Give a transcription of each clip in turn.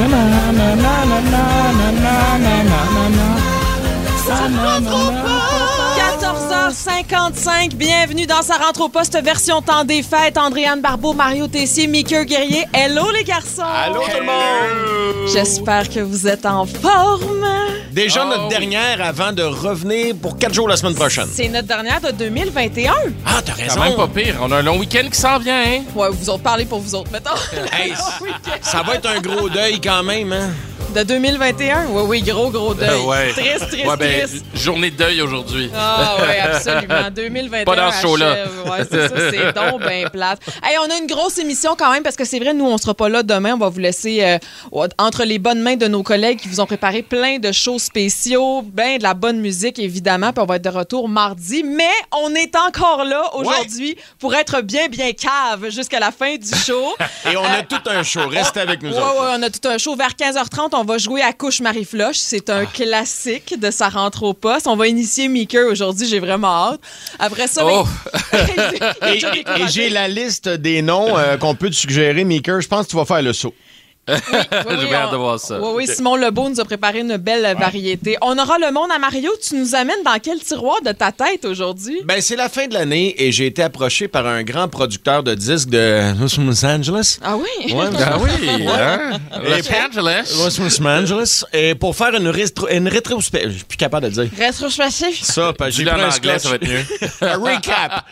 14h55, bienvenue dans Sa rentre au poste version temps des fêtes. Andréane Barbeau, Mario Tessier, Mickey Guerrier. Hello les garçons! Allô tout le monde! J'espère que vous êtes en forme. Déjà notre dernière avant de revenir pour 4 jours la semaine prochaine. C'est notre dernière de 2021. Ah, t'as raison! Quand même pas pire. On a un long week-end qui s'en vient, hein? Ouais, vous autres parlez pour vous autres, mettons. Hey, ça va être un gros deuil quand même, hein? De 2021? Oui, gros deuil. Ouais. Triste. Journée de deuil aujourd'hui. Ah oui, absolument. 2021 Pas dans ce show-là. Ouais, c'est ça, c'est donc bien plate. Hey, on a une grosse émission quand même parce que c'est vrai, nous, on sera pas là demain. On va vous laisser entre les bonnes mains de nos collègues qui vous ont préparé plein de shows spéciaux, bien de la bonne musique, évidemment. Puis on va être de retour mardi. Mais on est encore là aujourd'hui pour être bien cave jusqu'à la fin du show. Et on a tout un show. Restez avec nous autres. Oui, on a tout un show. Vers 15h30, on va jouer à Couche Marie-Floche. C'est un classique de Sa rentre au poste. On va initier Mickey aujourd'hui. J'ai vraiment hâte. Après ça... Et j'ai la liste des noms qu'on peut te suggérer, Meeker. Je pense que tu vas faire le saut. Oui, J'ai bien hâte de voir ça. Oui, Simon Lebeau nous a préparé une belle variété. On aura le monde à Mario. Tu nous amènes dans quel tiroir de ta tête aujourd'hui? Ben, c'est la fin de l'année et j'ai été approché par un grand producteur de disques de Los Angeles. Ah oui? Ouais, Ah oui, hein? Los Angeles. Los Angeles. Et pour faire une rétrospective. Je suis plus capable de dire. Rétrospectif? Ça, parce que j'ai Dis-le pris en un anglais, scotch. ça va être mieux. Un recap.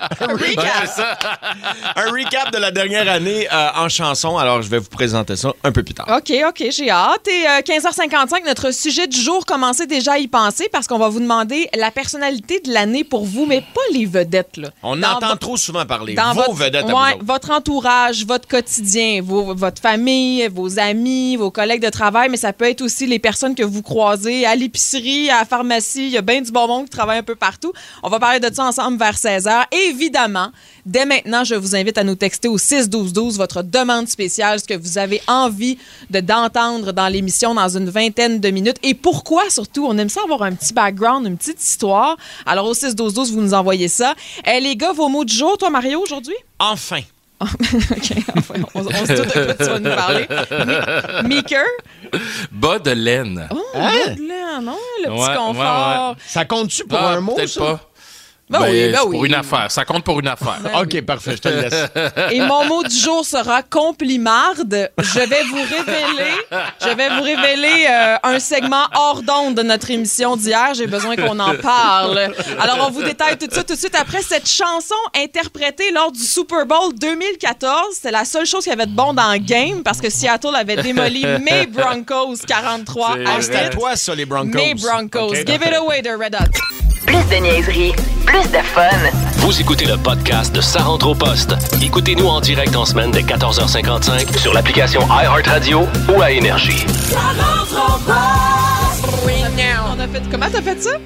Un recap de la dernière année en chanson. Alors, je vais vous présenter ça un peu plus tard. OK, j'ai hâte. Et 15h55, notre sujet du jour, commencez déjà à y penser parce qu'on va vous demander la personnalité de l'année pour vous, mais pas les vedettes, là. On entend trop souvent parler. Dans Vos vedettes à vous autres. votre entourage, votre quotidien, votre famille, vos amis, vos collègues de travail, mais ça peut être aussi les personnes que vous croisez à l'épicerie, à la pharmacie. Il y a bien du bon monde qui travaille un peu partout. On va parler de ça ensemble vers 16h. Évidemment, dès maintenant, je vous invite à nous texter au 6-12-12 votre demande spéciale, ce que vous avez envie d'entendre dans l'émission dans une vingtaine de minutes. Et pourquoi, surtout, on aime ça avoir un petit background, une petite histoire. Alors, au 6-12-12, vous nous envoyez ça. Les gars, vos mots du jour, toi, Mario, aujourd'hui? Enfin. OK, enfin, on se doute de quoi tu vas nous parler. Meeker? Bas de laine. Oh, bas de laine, non? Le petit confort. Ouais. Ça compte-tu pour un mot, peut-être ça? pas. Ben oui. Pour une affaire. Ça compte pour une affaire. OK, parfait, je te le laisse. Et mon mot du jour sera complimarde. Je vais vous révéler un segment hors d'onde de notre émission d'hier. J'ai besoin qu'on en parle. Alors, on vous détaille tout ça tout de suite après cette chanson interprétée lors du Super Bowl 2014. C'est la seule chose qui avait de bon dans le game parce que Seattle avait démoli mes Broncos 43 à 8. C'est à toi, ça, les Broncos. Mes Broncos. Okay, Give it away de Red Hot. Plus de niaiserie, plus de fun. Vous écoutez le podcast de Sa rentre au poste. Écoutez-nous en direct en semaine dès 14h55 sur l'application iHeartRadio ou à Énergie. Ça rentre au poste. Comment t'as fait ça?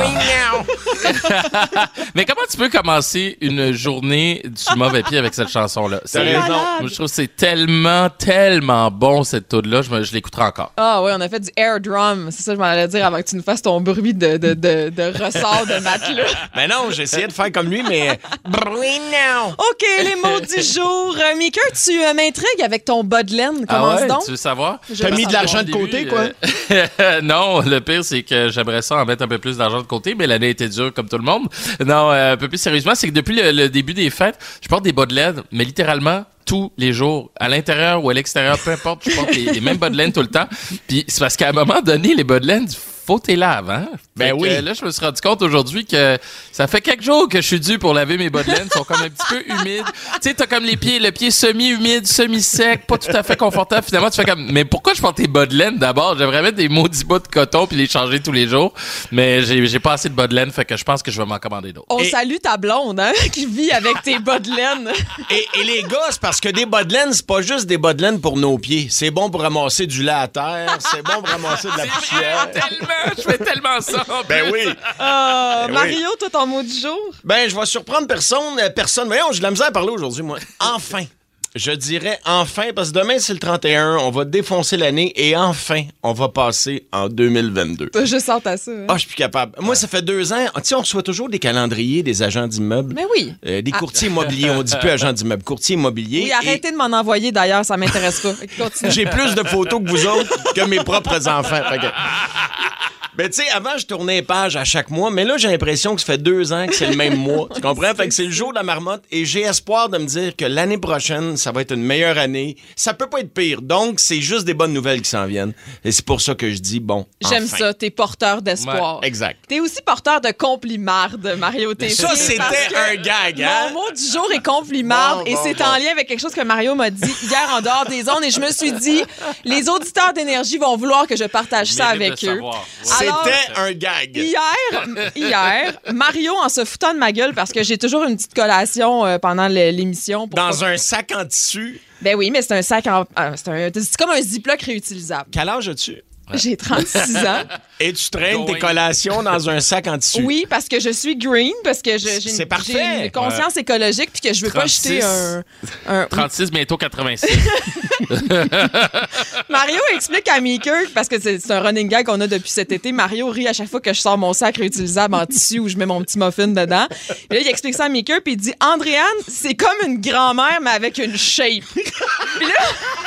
Mais comment tu peux commencer une journée du mauvais pied avec cette chanson-là? T'as raison. Moi, je trouve que c'est tellement bon, cette tune-là. Je l'écouterai encore. Ah oui, on a fait du air drum. C'est ça que je m'en allais dire avant que tu nous fasses ton bruit de ressort de matelas. Ben non, j'ai essayé de faire comme lui, mais... OK, les mots du jour. Mika, tu m'intrigues avec ton bas de laine. Commence donc. Tu veux savoir? T'as mis de l'argent de côté, quoi? Non, le pire, c'est que j'aimerais ça en mettre un peu plus d'argent de côté, mais l'année était dure comme tout le monde. Non, un peu plus sérieusement, c'est que depuis le début des fêtes, je porte des bas de laine, mais littéralement tous les jours, à l'intérieur ou à l'extérieur, peu importe, je porte les mêmes bas de laine tout le temps. Puis c'est parce qu'à un moment donné, les bas de laine, faut t'es laves, hein? Ben oui. Là, je me suis rendu compte aujourd'hui que ça fait quelques jours que je suis dû pour laver mes bas de laine. Ils sont comme un petit peu humides. Tu sais, t'as comme le pied semi-humide, semi-sec, pas tout à fait confortable. Finalement, tu fais comme, mais pourquoi je porte tes bas de laine d'abord? J'aimerais mettre des maudits bas de coton puis les changer tous les jours. Mais j'ai pas assez de bas de laine, fait que je pense que je vais m'en commander d'autres. On salue ta blonde, hein, qui vit avec tes bas de laine. Et les gars, c'est parce que des bas de laine, c'est pas juste des bas de laine pour nos pieds. C'est bon pour ramasser du lait à terre. C'est bon pour ramasser de la poussière. Je fais tellement ça. Ben oui. Mario, toi, ton mot du jour? Ben, je vais surprendre personne. Voyons, j'ai de la misère à parler aujourd'hui, moi. Enfin. Je dirais enfin, parce que demain, c'est le 31, on va défoncer l'année et enfin, on va passer en 2022. Je sens à ça. Hein? Ah, je suis plus capable. Moi, ça fait 2 ans. Tu sais, on reçoit toujours des calendriers des agents d'immeubles. Mais oui. Des courtiers immobiliers. On dit plus agents d'immeubles, courtiers immobiliers. Oui, arrêtez de m'en envoyer d'ailleurs, ça m'intéresse pas. Continue. J'ai plus de photos que vous autres que mes propres enfants. Fait que... Ben, tu sais, avant, je tournais les pages à chaque mois, mais là, j'ai l'impression que ça fait 2 ans que c'est le même mois. Tu comprends? Fait que c'est le jour de la marmotte et j'ai espoir de me dire que l'année prochaine, ça va être une meilleure année. Ça peut pas être pire. Donc, c'est juste des bonnes nouvelles qui s'en viennent. Et c'est pour ça que je dis, bon, J'aime enfin. ça, t'es porteur d'espoir. Ouais, exact. T'es aussi porteur de complimarde, Mario Tessier. Ça, c'était un gag, hein? Mon mot du jour est complimarde et c'est en lien avec quelque chose que Mario m'a dit hier en dehors des ondes et je me suis dit, les auditeurs d'Énergie vont vouloir que je partage ça avec eux. Alors, C'était un gag. Hier, Mario, en se foutant de ma gueule, parce que j'ai toujours une petite collation pendant l'émission. Dans un sac en tissu. Ben oui, mais c'est un sac en... c'est comme un Ziploc réutilisable. Quel âge as-tu? J'ai 36 ans. Et tu traînes tes collations dans un sac en tissu. Oui, parce que je suis green, parce que j'ai parfait. une conscience écologique puis que je veux 36. pas jeter un 36, bientôt 86. Mario explique à Meeker, parce que c'est un running gag qu'on a depuis cet été, Mario rit à chaque fois que je sors mon sac réutilisable en tissu où je mets mon petit muffin dedans. Et là, il explique ça à Meeker puis il dit « Andréane, c'est comme une grand-mère, mais avec une shape. » Puis là...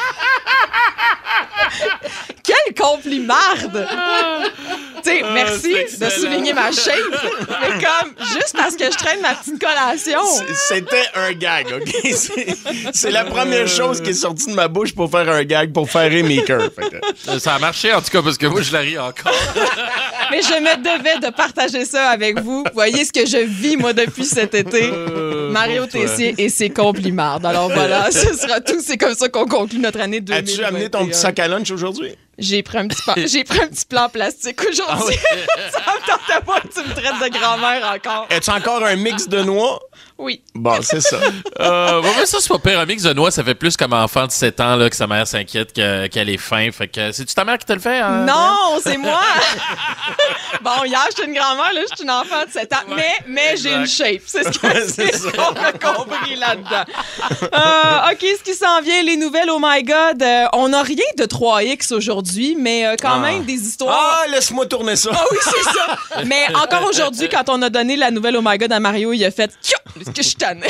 Quelle complimarde! Tu sais, merci de souligner ma shape, mais comme, juste parce que je traîne ma petite collation. C'était un gag, OK? C'est la première chose qui est sortie de ma bouche pour faire un gag, pour faire rire Meeker. Ça a marché, en tout cas, parce que moi, je la ris encore. Mais je me devais de partager ça avec vous. Vous voyez ce que je vis, moi, depuis cet été. Mario Tessier et ses complimardes. Alors voilà, ce sera tout. C'est comme ça qu'on conclut notre année 2021. As-tu amené ton petit sac à lunch aujourd'hui? J'ai pris un petit plan plastique aujourd'hui. Ça me tentait pas que tu me traites de grand-mère encore. As-tu encore un mix de noix? Oui. Bon, c'est ça. Mais ça, c'est pas pire. Un mix de noix, ça fait plus comme enfant de 7 ans là, que sa mère s'inquiète qu'elle est faim. Fait que c'est-tu ta mère qui te le fait? Hein? Non, c'est moi. Bon, hier, j'étais une grand-mère, là, je suis une enfant de 7 ans. Ouais, mais j'ai une shape. C'est ce qu'on a compris là-dedans. OK, ce qui s'en vient, les nouvelles, oh my God. On n'a rien de 3X aujourd'hui, mais quand même des histoires. Ah, laisse-moi tourner ça. Ah oui, c'est ça. Mais encore aujourd'hui, quand on a donné la nouvelle oh my God à Mario, il a fait est-ce que je suis tanné?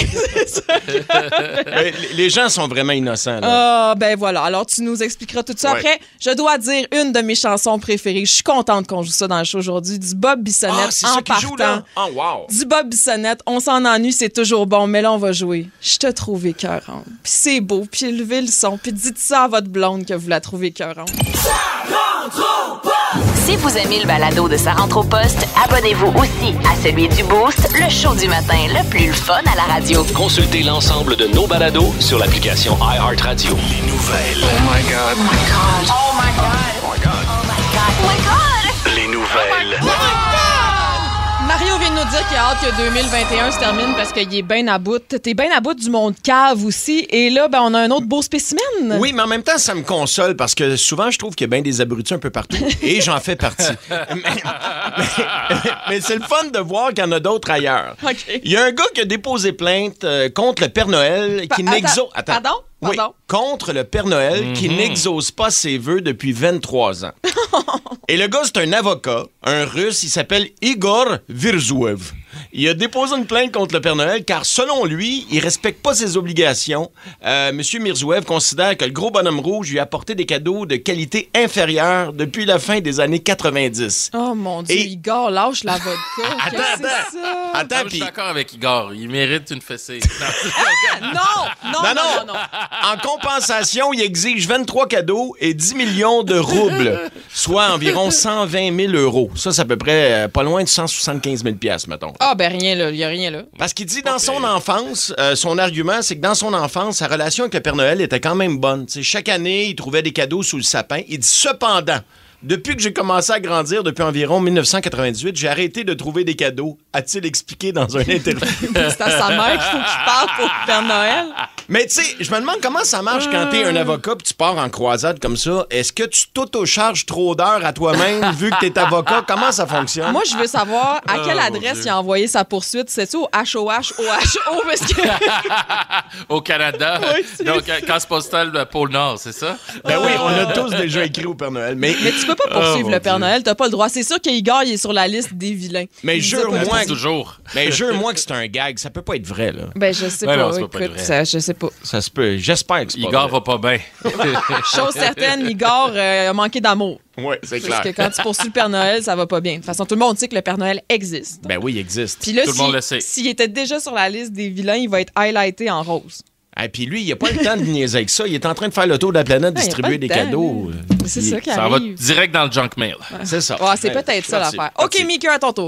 Les gens sont vraiment innocents. Ah, ben voilà. Alors, tu nous expliqueras tout ça. Ouais. Après, je dois dire une de mes chansons préférées. Je suis contente qu'on joue ça dans le show aujourd'hui. Du Bob Bissonnette. Ah, c'est en ça qui partant. joue, là? Oh, wow. Du Bob Bissonnette. On s'en ennuie, c'est toujours bon. Mais là, on va jouer. Je te trouve écœurante. Puis c'est beau. Puis élevez le son. Puis dites ça à votre blonde que vous la trouvez écœurante. Si vous aimez le balado de Sa rentre au poste, abonnez-vous aussi à celui du Boost, le show du matin le plus fun à la radio. Consultez l'ensemble de nos balados sur l'application iHeartRadio. Les nouvelles. Oh my God. Les nouvelles. Mario vient de nous dire qu'il a hâte que 2021 se termine parce qu'il est bien à bout. T'es bien à bout du monde cave aussi. Et là, ben, on a un autre beau spécimen. Oui, mais en même temps, ça me console parce que souvent, je trouve qu'il y a bien des abrutis un peu partout. Et j'en fais partie. mais c'est le fun de voir qu'il y en a d'autres ailleurs. OK. Il y a un gars qui a déposé plainte contre le Père Noël qui n'exauce... Pardon? Oui, contre le Père Noël qui n'exauce pas ses vœux depuis 23 ans. Et le gars, c'est un avocat, un Russe, il s'appelle Igor Virzuev. Il a déposé une plainte contre le Père Noël car, selon lui, il respecte pas ses obligations. Monsieur Mirzuev considère que le gros bonhomme rouge lui a apporté des cadeaux de qualité inférieure depuis la fin des années 90. Oh mon Dieu, Igor, lâche la vodka. Attends. Non, je suis d'accord avec Igor. Il mérite une fessée. Non. En compensation, il exige 23 cadeaux et 10 millions de roubles, soit environ 120 000 euros. Ça, c'est à peu près pas loin de 175 000 $, mettons. Ah, ben rien là, il n'y a rien là. Parce qu'il dit dans son enfance, son argument, c'est que dans son enfance, sa relation avec le Père Noël était quand même bonne. T'sais, chaque année, il trouvait des cadeaux sous le sapin. Il dit cependant, depuis que j'ai commencé à grandir, depuis environ 1998, j'ai arrêté de trouver des cadeaux, a-t-il expliqué dans un interview. C'est à sa mère qu'il faut qu'il parle pour le Père Noël. Mais tu sais, je me demande comment ça marche quand t'es un avocat et tu pars en croisade comme ça. Est-ce que tu t'auto-charges trop d'heures à toi-même vu que t'es avocat? Comment ça fonctionne? Moi, je veux savoir à quelle adresse Dieu. il a envoyé sa poursuite. C'est-tu au HOH, OHO? Parce que... Au Canada. Oui, c'est Donc, casse postale de pôle Nord, c'est ça? Ben oui, on a tous déjà écrit au Père Noël. Mais Mais tu peux pas poursuivre mon le Père Dieu. Noël, t'as pas le droit. C'est sûr qu'Igor, il est sur la liste des vilains. Mais Il nous a jure-moi pas dit. que- Toujours. Mais jure-moi que c'est un gag. Ça peut pas être vrai, là. Ben, je sais Ouais, pas. non, ça peut pas être Écoute, vrai. je sais pas. Ça se peut. J'espère que c'est pas Igor vrai. va pas bien. Chose certaine, Igor a manqué d'amour. Ouais, c'est Parce clair. que quand tu poursuis le Père Noël, ça va pas bien. De toute façon, tout le monde sait que le Père Noël existe. Ben oui, il existe. Puis là, Tout le monde le sait. s'il était déjà sur la liste des vilains, il va être highlighté en rose. Et puis lui, il a pas le temps de niaiser avec ça. Il est en train de faire le tour de la planète, Ouais, il a distribuer pas des le temps, cadeaux. C'est Il- ça qui Ça va arrive. direct dans le junk mail. C'est ça. Ouais, c'est peut-être ça Merci. l'affaire. OK, Merci. Mika, à ton tour.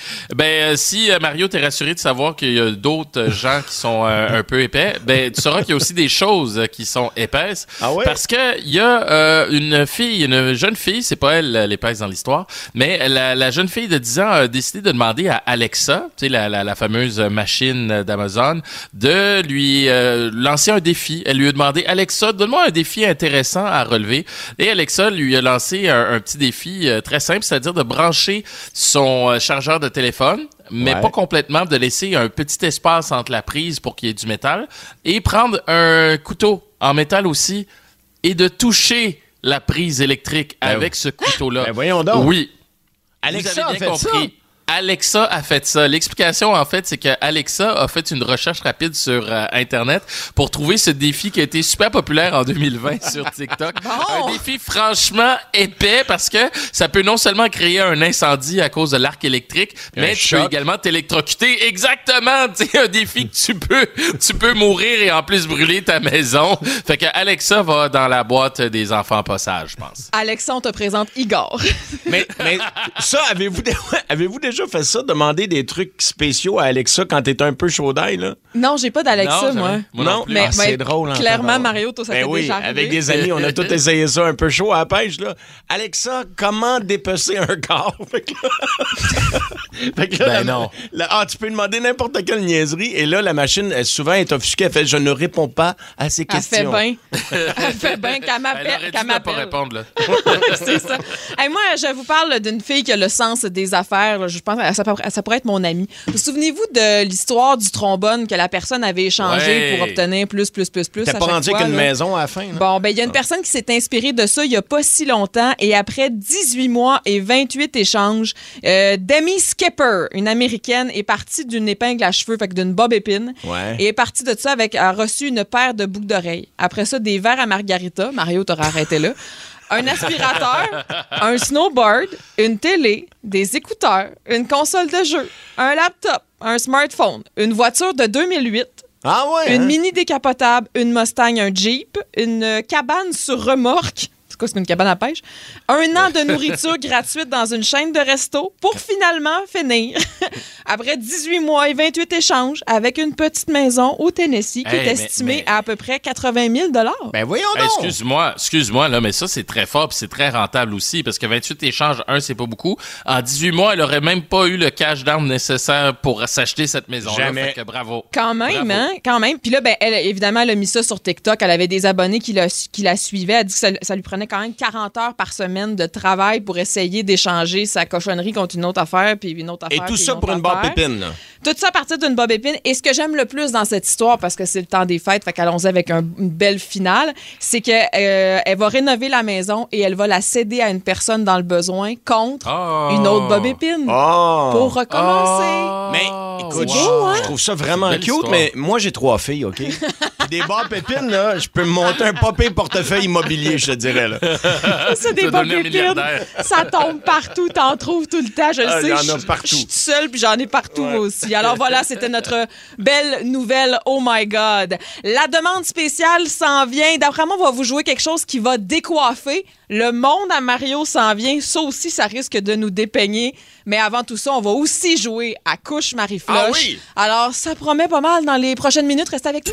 Ben, si Mario, t'es rassuré de savoir qu'il y a d'autres gens qui sont un peu épais, ben, tu sauras qu'il y a aussi des choses qui sont épaisses. Ah ouais? Parce que il y a une jeune fille, c'est pas elle l'épaisse dans l'histoire, mais la jeune fille de 10 ans a décidé de demander à Alexa, tu sais, la fameuse machine d'Amazon, de lui lancer un défi. Elle lui a demandé, Alexa, donne-moi un défi intéressant à relever. Et Alexa lui a lancé un petit défi très simple, c'est-à-dire de brancher son chargeur de téléphone, mais Ouais. pas complètement, de laisser un petit espace entre la prise pour qu'il y ait du métal, et prendre un couteau en métal aussi, et de toucher la prise électrique Ben avec ce couteau-là. Ben voyons donc. Oui. Alexa Vous avez a bien fait compris. Alexa a fait ça. L'explication, en fait, c'est que Alexa a fait une recherche rapide sur Internet pour trouver ce défi qui a été super populaire en 2020 sur TikTok. Un défi franchement épais parce que ça peut non seulement créer un incendie à cause de l'arc électrique, mais tu peux choc. également t'électrocuter. Exactement! C'est un défi que tu peux mourir et en plus brûler ta maison. Fait que Alexa va dans la boîte des enfants pas sages, je pense. Alexa, on te présente Igor. Mais ça, avez-vous déjà fait ça, demander des trucs spéciaux à Alexa quand t'es un peu chaud d'ail, là? Non, j'ai pas d'Alexa, Non, moi. jamais. Moi non plus. Mais, Ah, c'est drôle. hein, clairement, tabarnak. Mario, toi, ça Ben t'est oui, déjà arrivé. avec des amis, on a tous essayé ça un peu chaud à la pêche, là. Alexa, comment dépecer un corps? Fait que là, fait que là, Ben non. tu peux demander n'importe quelle niaiserie, et là, la machine, elle, souvent, est offusquée. Elle fait « Je ne réponds pas à ces Elle fait questions. » bien. Elle fait bien qu'elle Elle aurait m'appelle. dû qu'elle ne pas m'appelle. répondre, là. C'est ça. Hey, moi, je vous parle d'une fille qui a le sens des affaires. Là. Je pense que ça pourrait être mon amie. Vous souvenez-vous de l'histoire du trombone que la personne avait échangé Ouais. pour obtenir plus T'es à pas chaque rendu fois, avec une là? maison à la fin, là? Bon, ben il y a une personne qui s'est inspirée de ça il y a pas si longtemps et après 18 mois et 28 échanges, Demi Skipper, une Américaine, est partie d'une épingle à cheveux, fait que d'une bob épine, Ouais. et est partie de ça a reçu une paire de boucles d'oreilles. Après ça, des verres à margarita. Mario t'aurait arrêté là. Un aspirateur, un snowboard, une télé, des écouteurs, une console de jeu, un laptop, un smartphone, une voiture de 2008, Ah ouais? une hein? mini décapotable, une Mustang, un Jeep, une cabane sur remorque. C'est quoi, c'est une cabane à pêche? Un an de nourriture gratuite dans une chaîne de resto pour finalement finir, après 18 mois et 28 échanges, avec une petite maison au Tennessee qui Hey, est mais- estimée mais- à peu près 80 000 Ben voyons Hey, donc! excuse-moi, là, mais ça, c'est très fort puis c'est très rentable aussi parce que 28 échanges, c'est pas beaucoup. En 18 mois, elle aurait même pas eu le cash down nécessaire pour s'acheter cette maison-là. Jamais. Fait que bravo. Quand même, Bravo. hein? Quand même. Puis là, ben, elle, évidemment, elle a mis ça sur TikTok. Elle avait des abonnés qui la suivaient. Elle a dit que ça lui prenait quand même 40 heures par semaine de travail pour essayer d'échanger sa cochonnerie contre une autre affaire, puis une autre Et affaire. tout puis ça une pour autre une barre affaire. pépine, là. Tout ça à partir d'une bob épine. Et ce que j'aime le plus dans cette histoire, parce que c'est le temps des fêtes, fait qu'allons-y avec une belle finale, c'est qu'elle elle va rénover la maison et elle va la céder à une personne dans le besoin contre Oh. une autre bob épine Oh! pour recommencer. Oh. Mais écoute, C'est beau, hein? je trouve ça vraiment Belle cute, histoire. mais moi, j'ai 3 filles, OK? Puis des barres pépines, là, je peux me monter un papier portefeuille immobilier, je te dirais, là. C'est des Tu vas bob devenir épines. milliardaire. Ça tombe partout, t'en trouves tout le temps, je le Ah, sais. il y en a Je- partout. Je suis toute seule, puis j'en ai partout moi aussi. Alors voilà, c'était notre belle nouvelle. Oh my God. La demande spéciale s'en vient. D'après moi, on va vous jouer quelque chose qui va décoiffer. Le monde à Mario s'en vient. Ça aussi, ça risque de nous dépeigner. Mais avant tout ça, on va aussi jouer à Couche Marie-Floche. Ah oui? Alors, ça promet pas mal dans les prochaines minutes. Restez avec nous.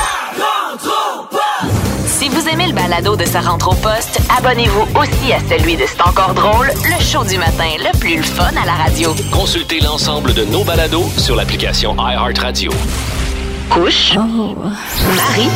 Si vous aimez le balado de Sa rentre au poste, abonnez-vous aussi à celui de C'est encore drôle, le show du matin le plus le fun à la radio. Consultez l'ensemble de nos balados sur l'application iHeartRadio. Couche, Marie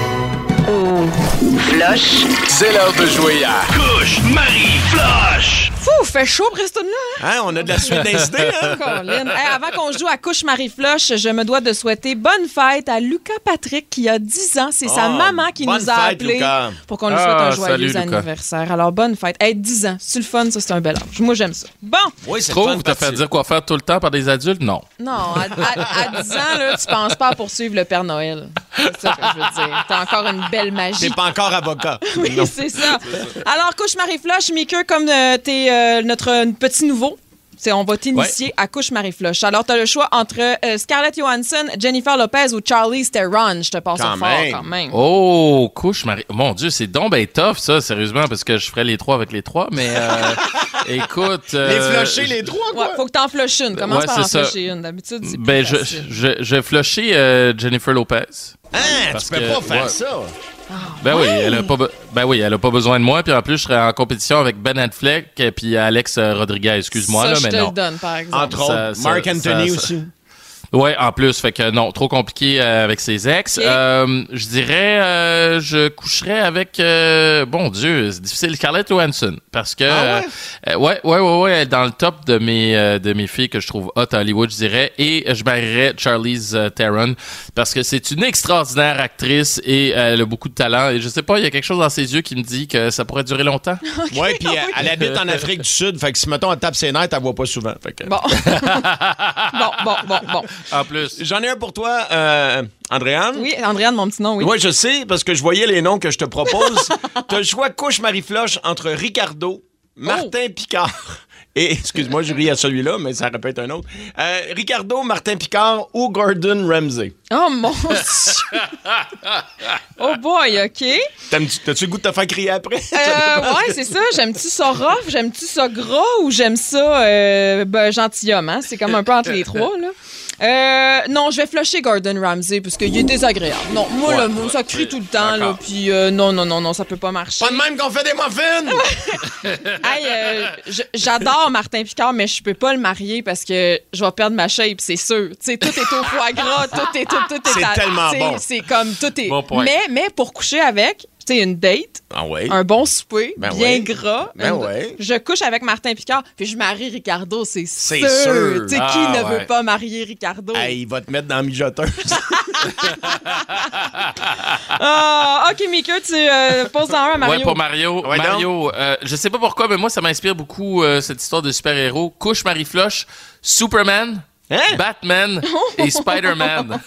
ou Flush. C'est l'heure de jouer à Couche, Marie, Flush. Fou, fait chaud pour cette tune-là. Hein, on a de la suite d'incidents, hein? Colin. Hey, avant qu'on joue à Couche Marie-Flush, je me dois de souhaiter bonne fête à Lucas Patrick qui a 10 ans. C'est sa maman qui bonne nous a fête, appelés Lucas. pour qu'on lui souhaite un salut, joyeux Lucas. anniversaire. Alors, bonne fête. Hey, 10 ans, c'est le fun, ça, c'est un bel âge. Moi, j'aime ça. Bon, Oui, c'est le fun Trouve, de t'as fait partir. dire quoi faire tout le temps par des adultes? Non. non, à 10 ans, là, tu penses pas à poursuivre le Père Noël. C'est ça que je veux dire. T'as encore une belle magie. T'es pas encore avocat. Oui, c'est ça. Alors, Couche Marie-Flush, Mika, comme t'es notre petit nouveau, on va t'initier à Couche Marie-Flush. Alors, t'as le choix entre Scarlett Johansson, Jennifer Lopez ou Charlize Theron. Je te passe Quand au fort même. quand même. Oh, couche Marie. Mon Dieu, c'est donc ben tough, ça, sérieusement, parce que je ferais les trois avec les trois, mais écoute. Les flusher, les trois, Ouais, quoi. faut que t'en flushes une. Commence Ouais, par en c'est ça. flusher une. D'habitude, c'est plus Ben, facile. je vais flusher Jennifer Lopez. Hein, Parce tu peux que- pas faire ouais. ça. Ben oui, elle a pas besoin de moi, puis en plus, je serais en compétition avec Ben Affleck et puis Alex Rodriguez. Excuse-moi, ça, là, je mais te non. le donne, par exemple. Entre autres, Ça- Marc Anthony ça- aussi. Ouais, en plus, fait que non, trop compliqué avec ses ex. Ok. Je dirais, je coucherais avec, bon Dieu, c'est difficile, Scarlett Johansson, parce que, ouais, elle est dans le top de mes filles que je trouve hot à Hollywood, je dirais, et je marierais Charlize Theron, parce que c'est une extraordinaire actrice et elle a beaucoup de talent, et je sais pas, il y a quelque chose dans ses yeux qui me dit que ça pourrait durer longtemps. Ouais, puis elle habite en Afrique du Sud, fait que si, mettons, elle tape ses nerfs, elle voit pas souvent. Fait que... Bon. bon. En plus. J'en ai un pour toi, Andréane. Oui, Andréane, mon petit nom, oui. Oui, je sais, parce que je voyais les noms que je te propose. T'as le choix Couche Marie-Flush entre Ricardo, Martin Picard et, excuse-moi, je ris à celui-là, mais ça répète un autre. Ricardo, Martin Picard ou Gordon Ramsay. Oh mon Dieu! Oh boy, OK. T'as-tu le goût de te faire crier après? Ouais, c'est ça. J'aime-tu ça rough? J'aime-tu ça gras? Ou j'aime ça gentilhomme? Hein? C'est comme un peu entre les trois, là. Non, je vais flusher Gordon Ramsay parce qu'il est désagréable. Non, moi, là, ça crie tout le temps, là. Puis, non, ça peut pas marcher. Pas de même qu'on fait des muffins! Hey, j'adore Martin Picard, mais je peux pas le marier parce que je vais perdre ma shape, c'est sûr. Tu sais, tout est au foie gras, tout est C'est tellement bon. C'est comme tout est. Bon point. Mais pour coucher avec, tu sais, une date, Ah ouais? un bon souper, Ben bien ouais. gras. Ben ouais. Je couche avec Martin Picard, puis je marie Ricardo, c'est C'est sûr. sûr. Tu sais, Ah, qui ne ouais. veut pas marier Ricardo? Hey, il va te mettre dans la mijoteuse. OK, Mika, tu poses en un à Mario. Ouais, pour Mario. Ouais, Mario, je sais pas pourquoi, mais moi, ça m'inspire beaucoup cette histoire de super-héros. Couche Marie-Flush, Superman, Hein? Batman et Spider-Man.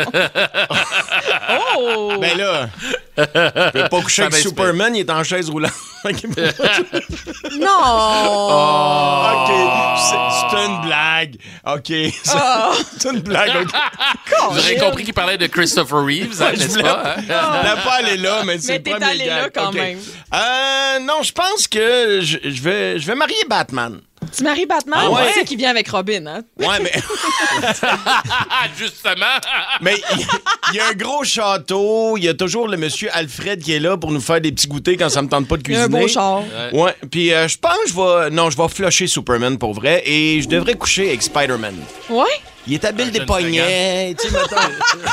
Oh! Ben là, je peux pas coucher Ça avec m'inspire. Superman, il est en chaise roulante. Non! OK, c'est une blague. OK, c'est une blague. OK. Vous aurez compris qu'il parlait de Christopher Reeves, hein, Je n'est-ce voulais pas? hein? je voulais pas aller là, mais c'est Mais le t'es premier allé gag. là quand OK. même. Non, je pense que je vais marier Batman. Tu maries Batman? Ah ouais? Tu sais qu'il vient avec Robin, hein? Ouais, mais Justement. mais il y a un gros château, il y a toujours le monsieur Alfred qui est là pour nous faire des petits goûters quand ça me tente pas de Il y a cuisiner. un beau char. Ouais, puis je pense que je vais flusher Superman pour vrai et je devrais coucher avec Spider-Man. Ouais? Il est habile des jeune poignets, tu sais, mettons.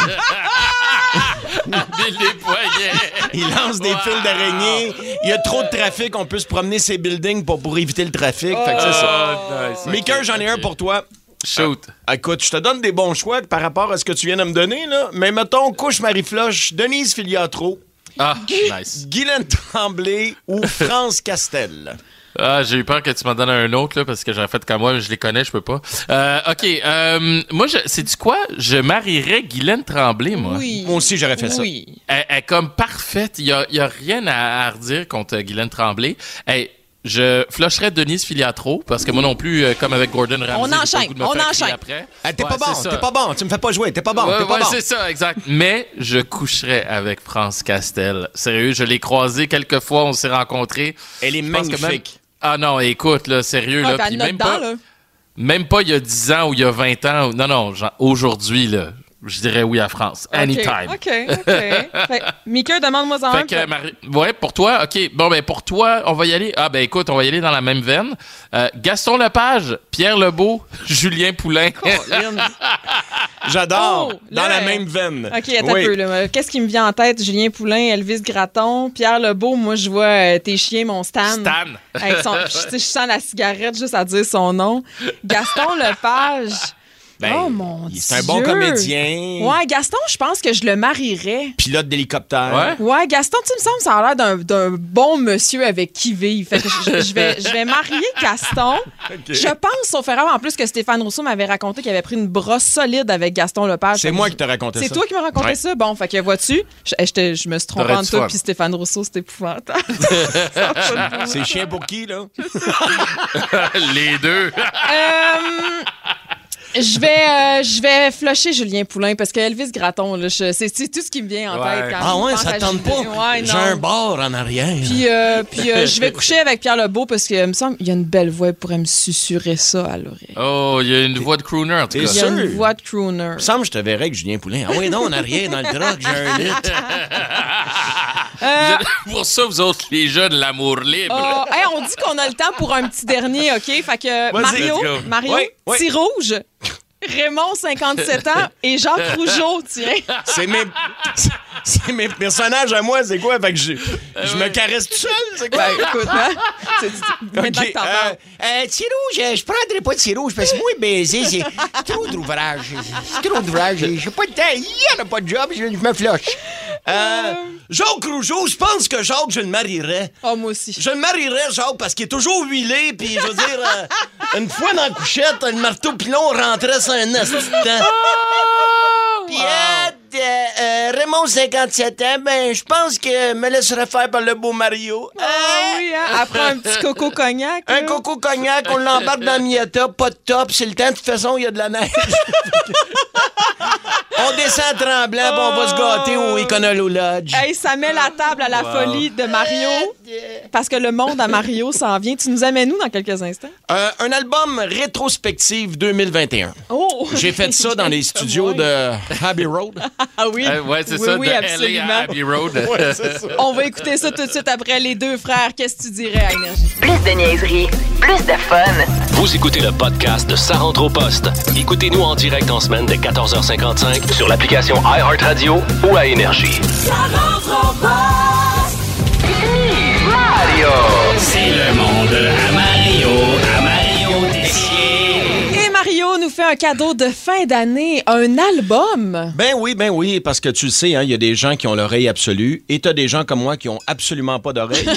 Les poignets. Il lance des fils d'araignée. Il y a trop de trafic, on peut se promener ces buildings pour éviter le trafic. Fait que c'est ça. Oh, nice. Mika, Ok, j'en ai un ok. pour toi. Shoot. Écoute, je te donne des bons choix par rapport à ce que tu viens de me donner, là. Mais mettons, couche Marie-Flush, Denise Filiatro, Ah, nice. Guylaine Tremblay ou France Castel. Ah, j'ai eu peur que tu m'en donnes un autre, là, parce que j'aurais fait comme moi, mais je les connais, je peux pas. OK, moi, sais-tu quoi? Je marierais Guylaine Tremblay, moi. Oui. Moi aussi, j'aurais fait ça. Oui. Elle est comme parfaite. Il y a rien à redire contre Guylaine Tremblay. Hey, je flusherais Denise Filiatro, parce que moi non plus, comme avec Gordon Ramsay, On j'ai pas enchaîne, le goût de me on faire crier enchaîne. après. T'es Ouais, pas bon, c'est ça. t'es pas bon. Tu me fais pas jouer, t'es pas bon, Ouais, t'es pas ouais, bon. c'est ça, exact. Mais je coucherais avec France Castel. Sérieux, je l'ai croisée quelques fois, on s'est rencontrés. Elle est Je pense que magnifique. Ah non, écoute, là, sérieux, Ah, là, t'as puis une note même dedans, pas... là. Même pas il y a 10 ans ou il y a 20 ans. Non, genre, aujourd'hui, là. Je dirais oui à France. Anytime. OK. Mika, demande-moi-en un. Fait que, ouais, pour toi, OK. Bon, ben, pour toi, on va y aller. Ah, ben, écoute, on va y aller dans la même veine. Gaston Lepage, Pierre Lebeau, Julien Poulin. J'adore. Oh, dans là, la même veine. OK, attends un peu. Là. Qu'est-ce qui me vient en tête? Julien Poulin, Elvis Gratton, Pierre Lebeau. Moi, je vois tes chiens, mon Stan. Avec je sens la cigarette juste à dire son nom. Gaston Lepage. Ben, oh mon Dieu. C'est un bon comédien. Ouais, Gaston, je pense que je le marierais. Pilote d'hélicoptère. Ouais, Gaston, tu me sembles, ça a l'air d'un bon monsieur avec qui vivre. Fait que je vais marier Gaston. Okay. Je pense, sauf erreur, en plus, que Stéphane Rousseau m'avait raconté qu'il avait pris une brosse solide avec Gaston Lepage. C'est moi qui t'ai raconté ça. C'est toi qui m'as raconté ça? Bon, fait que vois-tu, je me suis trompée entre toi puis Stéphane Rousseau, c'était épouvantable. C'est chien pour qui, là? Les deux. Je vais flusher Julien Poulin parce que Elvis Gratton, là, c'est tout ce qui me vient en tête. Quand ça tente pas. Ouais, j'ai un bar en arrière. Puis je vais coucher avec Pierre Lebeau parce que me semble qu'il y a une belle voix, il pourrait me susurrer ça à l'oreille. Oh, il y a une voix de crooner, en tout cas. Il y a une voix de crooner. Il me semble que je te verrais avec Julien Poulin. Ah oui, non, en arrière, dans le truck, j'ai un lit. Pour ça, vous autres, les jeunes, l'amour libre. On dit qu'on a le temps pour un petit dernier, OK? Fait que Mario, Petit Rouge, Raymond, 57 ans, et Jacques Rougeau, tiens. C'est mes personnages à moi, c'est quoi? Fait que je me caresse tout seul, c'est quoi? Écoute, hein? Maintenant que t'en parles. Petit Rouge, je prendrais pas de Petit Rouge, parce que moi, baiser, c'est trop d'ouvrage. C'est trop d'ouvrage. J'ai pas de temps. Il n'y a pas de job, je me floche. Jacques Rougeau, je pense que Jacques, je le marierais. Oh, moi aussi. Je le marierais, Jacques, parce qu'il est toujours huilé, puis je veux dire, une fois dans la couchette, le marteau pilon rentrait sur un assistant. Puis Raymond, 57 ans, ben, je pense que me laisserait faire par le beau Mario. Oui, hein? Après un petit coco cognac. Un coco cognac, on l'embarque dans Miata, pas de top, c'est le temps, de toute façon, il y a de la neige. On descend à Tremblant, puis on va se gâter au Econolo Lodge. Hey, ça met la table à la folie de Mario, parce que le monde à Mario s'en vient. Tu nous amènes où dans quelques instants? Un album rétrospective 2021. Oh! J'ai fait ça dans les studios de Abbey Road. Ah oui? Ouais, c'est ça, oui, de absolument. LA à Abbey Road. Ouais, c'est ça. On va écouter ça tout de suite après les deux frères. Qu'est-ce que tu dirais à Énergie? Plus de niaiserie, plus de fun. Vous écoutez le podcast de Ça rentre au poste. Écoutez-nous en direct en semaine dès 14h55 sur l'application iHeartRadio ou à Énergie. Ça rentre au poste. Mario! C'est le monde à Mario Tessier. Et Mario nous fait un cadeau de fin d'année, un album. Ben oui, parce que tu le sais, il y a des gens qui ont l'oreille absolue et t'as des gens comme moi qui ont absolument pas d'oreille.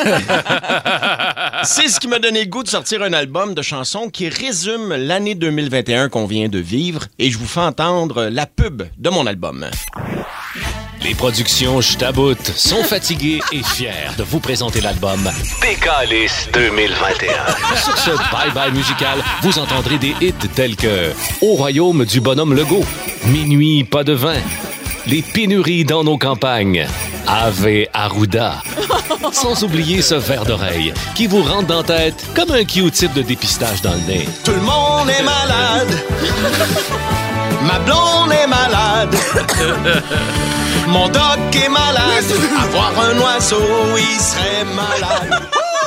C'est ce qui m'a donné le goût de sortir un album de chansons qui résume l'année 2021 qu'on vient de vivre et je vous fais entendre la pub de mon album. Les productions J'taboute sont fatiguées et fiers de vous présenter l'album Pécalis 2021. Sur ce bye-bye musical, vous entendrez des hits tels que Au royaume du bonhomme Legault, Minuit, pas de vin, Les pénuries dans nos campagnes, Ave Arruda. Sans oublier ce verre d'oreille qui vous rentre dans la tête comme un Q-tip de dépistage dans le nez. Tout le monde est malade. Ma blonde est malade. Mon doc est malade. Avoir un oiseau, il serait malade.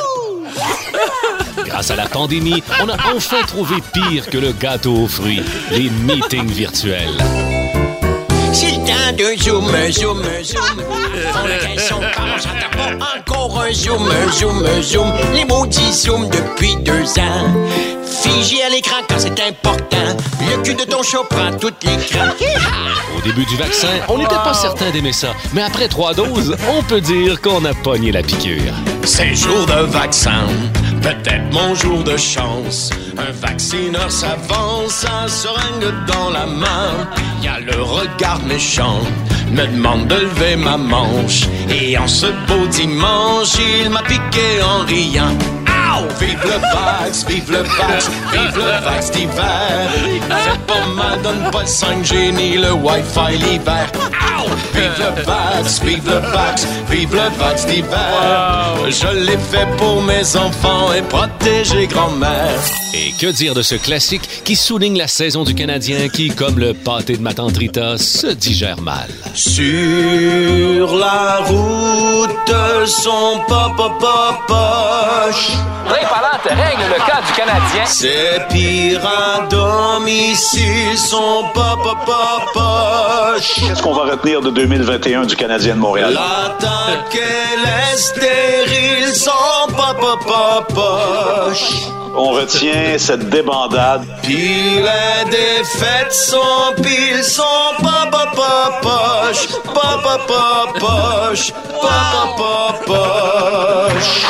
Grâce à la pandémie, on a enfin trouvé pire que le gâteau aux fruits, les meetings virtuels. C'est le temps de zoom. Dans lequel son corps, j'entends pas encore un zoom. Les maudits zoom depuis 2 ans. Figé à l'écran quand c'est important. Le cul de ton chat prend tout l'écran. Au début du vaccin, on n'était pas certain d'aimer ça. Mais après 3 doses, on peut dire qu'on a pogné la piqûre. C'est jour de vaccin, peut-être mon jour de chance. Un vaccineur s'avance, un seringue dans la main. Y a le regard méchant, me demande de lever ma manche. Et en ce beau dimanche, il m'a piqué en riant. Vive le vax, vive le vax, vive le vax d'hiver. Fait pas mal, donne pas le 5G ni le Wi-Fi l'hiver. Vive le vax, vive le vax, vive le vax d'hiver. Je l'ai fait pour mes enfants et protéger grand-mère. Et que dire de ce classique qui souligne la saison du Canadien qui, comme le pâté de ma tante Rita, se digère mal. Sur la route, son papa-papa-poche. Préparante règle le cas du Canadien. C'est pire à domicile, son papa-papa-poche. Qu'est-ce qu'on va retenir de 2021 du Canadien de Montréal? L'attaque, elle est stérile, son papa-papa-poche. On retient cette débandade. Puis les défaites sont pile, son papa-papa-poche, papa-papa-poche, papa-papa-poche.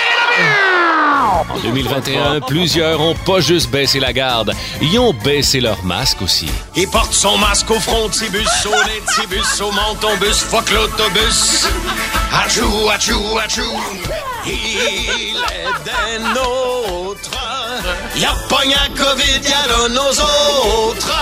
En 2021, plusieurs ont pas juste baissé la garde, ils ont baissé leur masque aussi. Il porte son masque au frontibus, au létibus, au mentonbus, fuck l'autobus. Achou, achou, achou. Il est des nôtres. Y'a pogné à COVID, y'a là nos autres.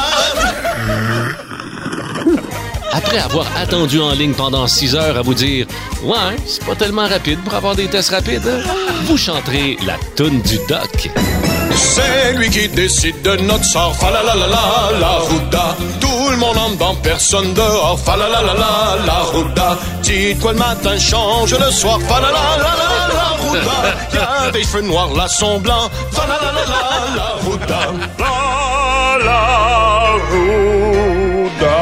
Après avoir attendu en ligne pendant 6 heures à vous dire « Ouais, c'est pas tellement rapide pour avoir des tests rapides », vous chanterez la toune du doc. C'est lui qui décide de notre sort. Fa la la la la la rouda. Tout le monde en dedans, personne dehors. Fa la la la la la rouda. Dites quoi le matin change le soir. Fa la la la la la rouda. Y'a des cheveux noirs, là sont blancs. Fa la la la la la rouda. La la rouda.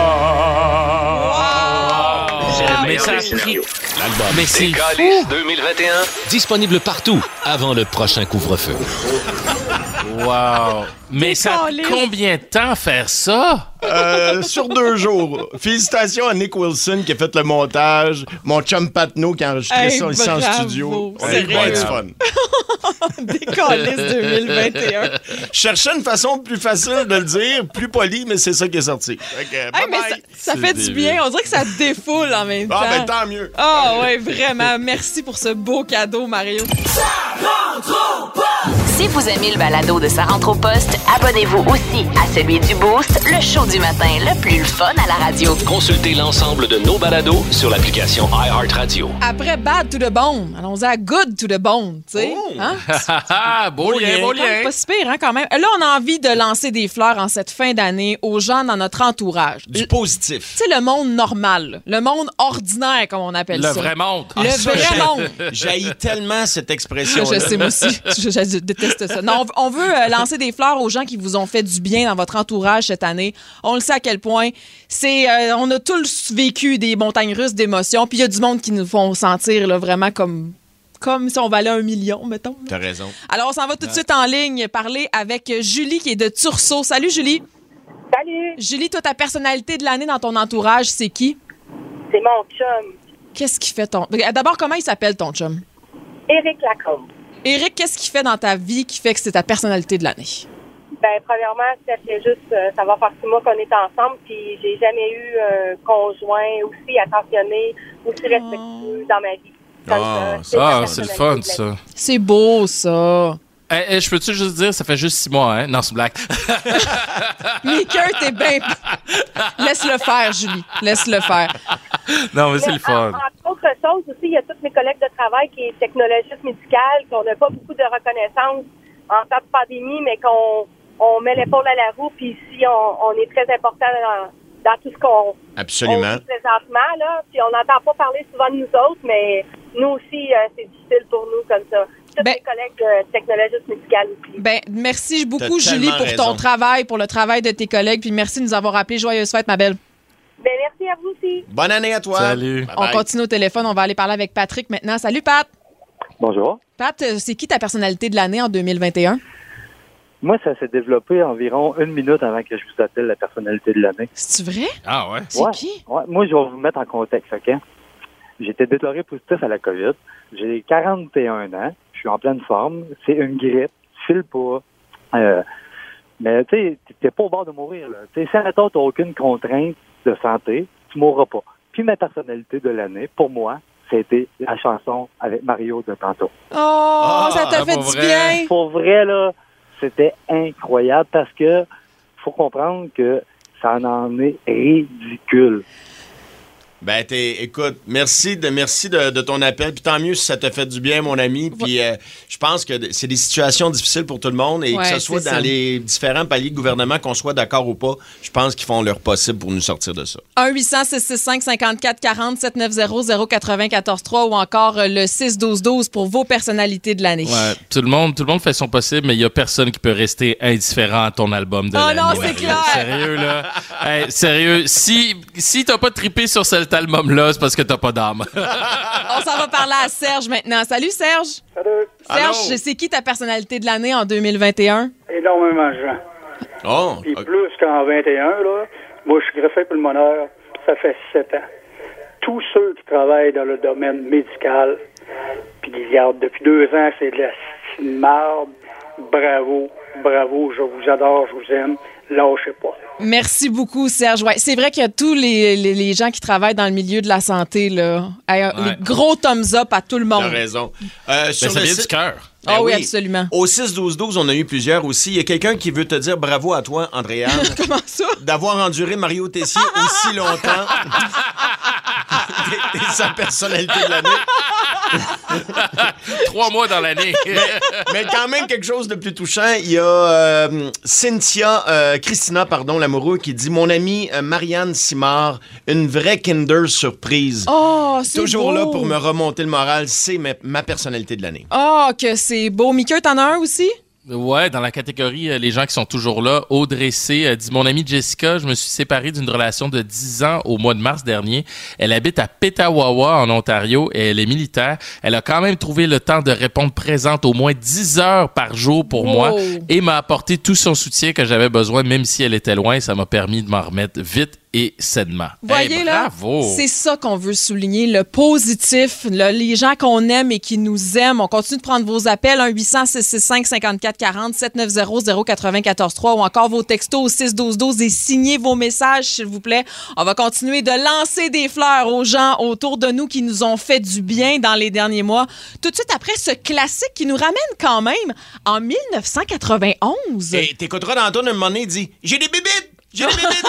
Mais ça a pris... L'album Mais c'est Pécaliste 2021, disponible partout avant le prochain couvre-feu. Wow! Mais ça a pris combien de temps faire ça? Sur 2 jours. Félicitations à Nick Wilson qui a fait le montage. Mon chum Patno qui a enregistré ça ici en studio. C'est va être fun. Pécaliste 2021. Je cherchais une façon plus facile de le dire, plus polie, mais c'est ça qui est sorti. Mais ça fait du bien. On dirait que ça défoule en même temps. Ah, ben tant mieux. Ah, ouais, vraiment. Merci pour ce beau cadeau, Mario. Si vous aimez le balado de Sa rentre au poste, abonnez-vous aussi à celui du Boost, le show du matin le plus fun à la radio. Consultez l'ensemble de nos balados sur l'application iHeartRadio. Après Bad to the Bone, allons-y à Good to the Bone, tu sais. Hein? Beau lien, beau lien. Pas si pire, hein, quand même. Là, on a envie de lancer des fleurs en cette fin d'année aux gens dans notre entourage. Du positif. Tu sais, le monde normal, le monde ordinaire, comme on appelle ça. Le vrai monde. Le vrai monde. J'haïs tellement cette expression. Je sais, moi aussi. Je déteste ça. Non, on veut lancer des fleurs aux gens qui vous ont fait du bien dans votre entourage cette année. On le sait à quel point. On a tous vécu des montagnes russes d'émotions, puis il y a du monde qui nous font sentir là, vraiment comme si on valait 1 million, mettons. T'as raison. Alors, on s'en va tout de suite en ligne parler avec Julie qui est de Tursault. Salut, Julie. Salut. Julie, toi, ta personnalité de l'année dans ton entourage, c'est qui? C'est mon chum. Qu'est-ce qu'il fait ton... D'abord, comment il s'appelle ton chum? Éric Lacombe. Éric, qu'est-ce qu'il fait dans ta vie qui fait que c'est ta personnalité de l'année? Ben, premièrement, ça fait juste, ça va faire 6 mois qu'on est ensemble, puis j'ai jamais eu un conjoint aussi attentionné, aussi respectueux dans ma vie. C'est le fun, ça. C'est beau, ça. Je peux-tu juste dire, ça fait juste 6 mois, hein? Non, c'est une blague. Mika, t'es bien... Laisse-le faire, Julie. Laisse-le faire. Non, mais c'est le fun. Entre autres choses aussi, il y a tous mes collègues de travail qui est technologiste médicale, qu'on n'a pas beaucoup de reconnaissance en temps de pandémie, mais qu'on met l'épaule à la roue, puis ici, on est très important dans tout ce qu'on Absolument. vit présentement, là. Puis on n'entend pas parler souvent de nous autres, mais nous aussi, c'est difficile pour nous comme ça. Tous mes collègues technologistes médicales aussi. Merci beaucoup, T'as Julie, pour raison. ton travail, pour le travail de tes collègues, puis merci de nous avoir appelés. Joyeuse fête, ma belle. Merci à vous aussi. Bonne année à toi. Salut. Bye On bye. continue au téléphone. On va aller parler avec Patrick maintenant. Salut, Pat. Bonjour. Pat, c'est qui ta personnalité de l'année en 2021? Moi, ça s'est développé environ 1 minute avant que je vous appelle la personnalité de l'année. C'est-tu vrai? Ah ouais? C'est qui? Ouais. Moi, je vais vous mettre en contexte, OK? J'ai été déclaré positif à la COVID. J'ai 41 ans. Je suis en pleine forme. C'est une grippe. Je file pas. Mais, tu sais, t'es pas au bord de mourir, là. Tu sais, si, admettons, t'as aucune contrainte de santé, tu mourras pas. Puis ma personnalité de l'année, pour moi, c'était la chanson avec Mario de tantôt. Oh, ça t'a fait du bien. Pour vrai, là, c'était incroyable parce que faut comprendre que ça en est ridicule. Ben, écoute, merci de ton appel. Puis tant mieux si ça te fait du bien, mon ami. Puis je pense que c'est des situations difficiles pour tout le monde. Et que ce soit dans les différents paliers de gouvernement, qu'on soit d'accord ou pas, je pense qu'ils font leur possible pour nous sortir de ça. 1-800-665-5440, 790-094-3 ou encore le 6-12-12 pour vos personnalités de l'année. Ouais, tout le monde fait son possible, mais il n'y a personne qui peut rester indifférent à ton album de l'année. Oh non, c'est clair! Sérieux, là? Hey, sérieux, si t'as pas trippé sur cet album-là, c'est parce que t'as pas d'âme. On s'en va parler à Serge maintenant. Salut, Serge! Salut! Serge, c'est qui ta personnalité de l'année en 2021? Énormément de gens. Oh! Puis plus qu'en 21, là, moi, je suis greffé pulmonaire, ça fait 7 ans. Tous ceux qui travaillent dans le domaine médical, puis qui regardent depuis 2 ans, c'est de la marde. Bravo, je vous adore, je vous aime. Lâchez pas. Merci beaucoup, Serge. Ouais, c'est vrai qu'il y a tous les gens qui travaillent dans le milieu de la santé, là. Les gros thumbs up à tout le monde. T'as raison. Ça vient du cœur. Ah oui, absolument. Au 6-12-12, on a eu plusieurs aussi. Il y a quelqu'un qui veut te dire bravo à toi, Andréane. Comment ça? D'avoir enduré Mario Tessier aussi longtemps. T'es sa personnalité de l'année. 3 mois dans l'année. mais quand même quelque chose de plus touchant. Il y a Christina, l'amoureux, qui dit « Mon amie Marianne Simard, une vraie Kinder surprise. Oh, c'est Toujours beau. là pour me remonter le moral. C'est ma personnalité de l'année. Oh, que c'est beau. Mickey, t'en as un aussi? Ouais, dans la catégorie les gens qui sont toujours là, Audrey C. dit « Mon amie Jessica, je me suis séparée d'une relation de 10 ans au mois de mars dernier. Elle habite à Petawawa, en Ontario, et elle est militaire. Elle a quand même trouvé le temps de répondre présente au moins 10 heures par jour pour moi et m'a apporté tout son soutien que j'avais besoin, même si elle était loin. Ça m'a permis de m'en remettre vite et sainement. » Voyez, bravo. là, c'est ça qu'on veut souligner, le positif, les gens qu'on aime et qui nous aiment. On continue de prendre vos appels, 1-800-665-5440, 790-094-3 ou encore vos textos au 6-12-12 et signez vos messages, s'il vous plaît. On va continuer de lancer des fleurs aux gens autour de nous qui nous ont fait du bien dans les derniers mois. Tout de suite après ce classique qui nous ramène quand même en 1991. Et t'écouteras dans ton un moment donné, il dit « J'ai des bébites! » J'ai des bébites!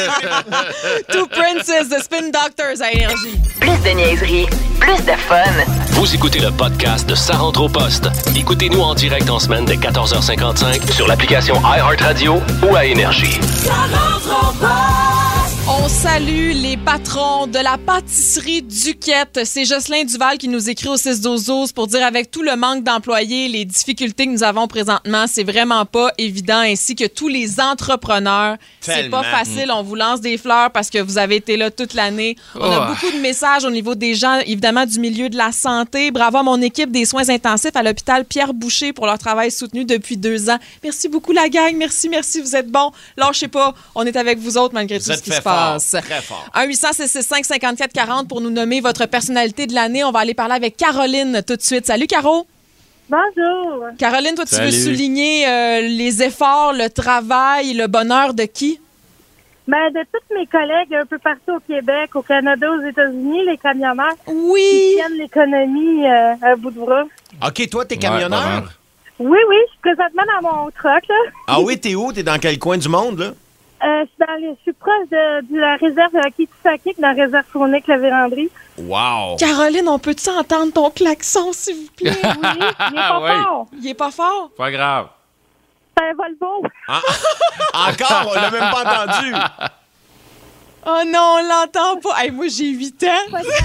Two Princes, The Spin Doctors à Énergie. Plus de niaiserie, plus de fun. Vous écoutez le podcast de Ça rentre au poste. Écoutez-nous en direct en semaine dès 14h55 sur l'application iHeartRadio ou à Énergie. Ça rentre au poste. On salue les patrons de la pâtisserie Duquette. C'est Jocelyn Duval qui nous écrit au 6-12-12 pour dire avec tout le manque d'employés, les difficultés que nous avons présentement, c'est vraiment pas évident, ainsi que tous les entrepreneurs. C'est pas facile. On vous lance des fleurs parce que vous avez été là toute l'année. On a beaucoup de messages au niveau des gens, évidemment, du milieu de la santé. Bravo à mon équipe des soins intensifs à l'hôpital Pierre Boucher pour leur travail soutenu depuis 2 ans. Merci beaucoup, la gang. Merci. Vous êtes bons. Lâchez pas. On est avec vous autres malgré tout ce qui se passe. Très fort. 1-800-665-5440 pour nous nommer votre personnalité de l'année. On va aller parler avec Caroline tout de suite. Salut, Caro. Bonjour. Caroline, toi, tu veux souligner les efforts, le travail, le bonheur de qui? Ben, de tous mes collègues un peu partout au Québec, au Canada, aux États-Unis, les camionneurs. Oui. Qui tiennent l'économie à bout de bras. OK, toi, t'es camionneur? Oui, je suis présentement dans mon truck, là. Ah oui, t'es où? T'es dans quel coin du monde, là? Je suis proche de la réserve Kitisakik, dans la réserve Fournique, la véranderie. Wow! Caroline, on peut-tu entendre ton klaxon, s'il vous plaît? Oui, il est pas fort. Il est pas fort? Pas grave. C'est un Volvo. Encore? On l'a même pas entendu. Oh non, on l'entend pas. Hey, moi, j'ai 8 ans.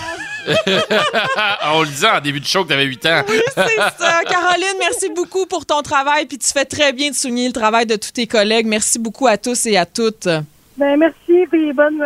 On le disait en début de show que t'avais 8 ans. Oui, c'est ça. Caroline, merci beaucoup pour ton travail. Puis tu fais très bien de souligner le travail de tous tes collègues. Merci beaucoup à tous et à toutes. Ben, merci. Puis bonne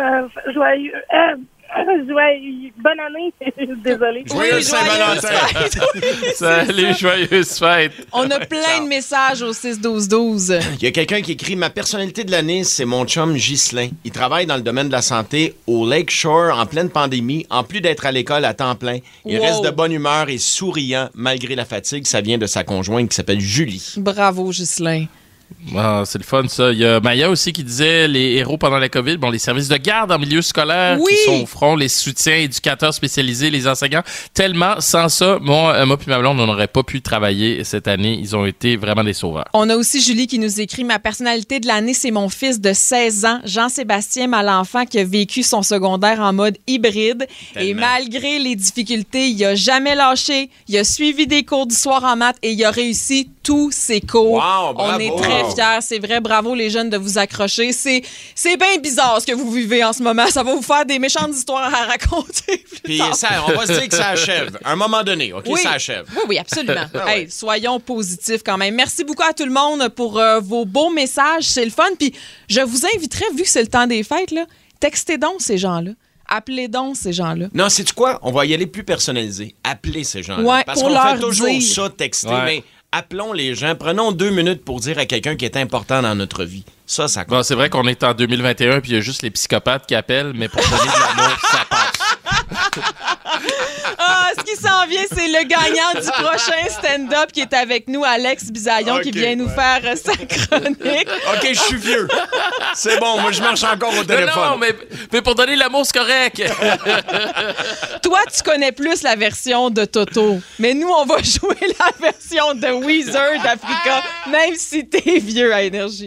bonne année. Désolée. Joyeux Saint-Valentin. Salut, joyeuse fête. On a plein de messages au 6-12-12. Il y a quelqu'un qui écrit « Ma personnalité de l'année, c'est mon chum Ghislain. Il travaille dans le domaine de la santé au Lakeshore en pleine pandémie. En plus d'être à l'école à temps plein, il reste de bonne humeur et souriant malgré la fatigue. Ça vient de sa conjointe qui s'appelle Julie. » Bravo, Ghislain. Ah, c'est le fun, ça. Il y a Maya aussi qui disait les héros pendant la COVID, les services de garde en milieu scolaire qui sont au front, les soutiens éducateurs spécialisés, les enseignants. Tellement, sans ça, moi puis ma blonde, on n'aurait pas pu travailler cette année. Ils ont été vraiment des sauveurs. On a aussi Julie qui nous écrit « Ma personnalité de l'année, c'est mon fils de 16 ans, Jean-Sébastien Malenfant, qui a vécu son secondaire en mode hybride. Et malgré les difficultés, il a jamais lâché. Il a suivi des cours du soir en maths et il a réussi tous ses cours. Wow, bravo. On est très fiers. C'est vrai, bravo les jeunes de vous accrocher. C'est bien bizarre ce que vous vivez en ce moment. Ça va vous faire des méchantes histoires à raconter plus Puis tard. on va se dire que ça achève. À un moment donné, OK, Oui. ça achève. Oui, absolument. Hey, soyons positifs quand même. Merci beaucoup à tout le monde pour vos beaux messages. C'est le fun. Puis je vous inviterais, vu que c'est le temps des fêtes, là, textez donc ces gens-là. Appelez donc ces gens-là. Non, sais-tu quoi? On va y aller plus personnalisé. Appelez ces gens-là. Ouais, parce pour qu'on leur fait toujours dire. ça, texter, Ouais. mais appelons les gens. Prenons 2 minutes pour dire à quelqu'un qui est important dans notre vie. Ça compte. Bon, c'est vrai qu'on est en 2021 puis il y a juste les psychopathes qui appellent, mais pour donner de l'amour, ça passe. Ah, ce qui s'en vient, c'est le gagnant du prochain stand-up qui est avec nous, Alex Bisaillon, qui vient nous faire sa chronique. OK, je suis vieux. C'est bon, moi, je marche encore au téléphone. Non, mais pour donner l'amour, c'est correct. Toi, tu connais plus la version de Toto, mais nous, on va jouer la version de Weezer d'Africa, même si t'es vieux à Énergie.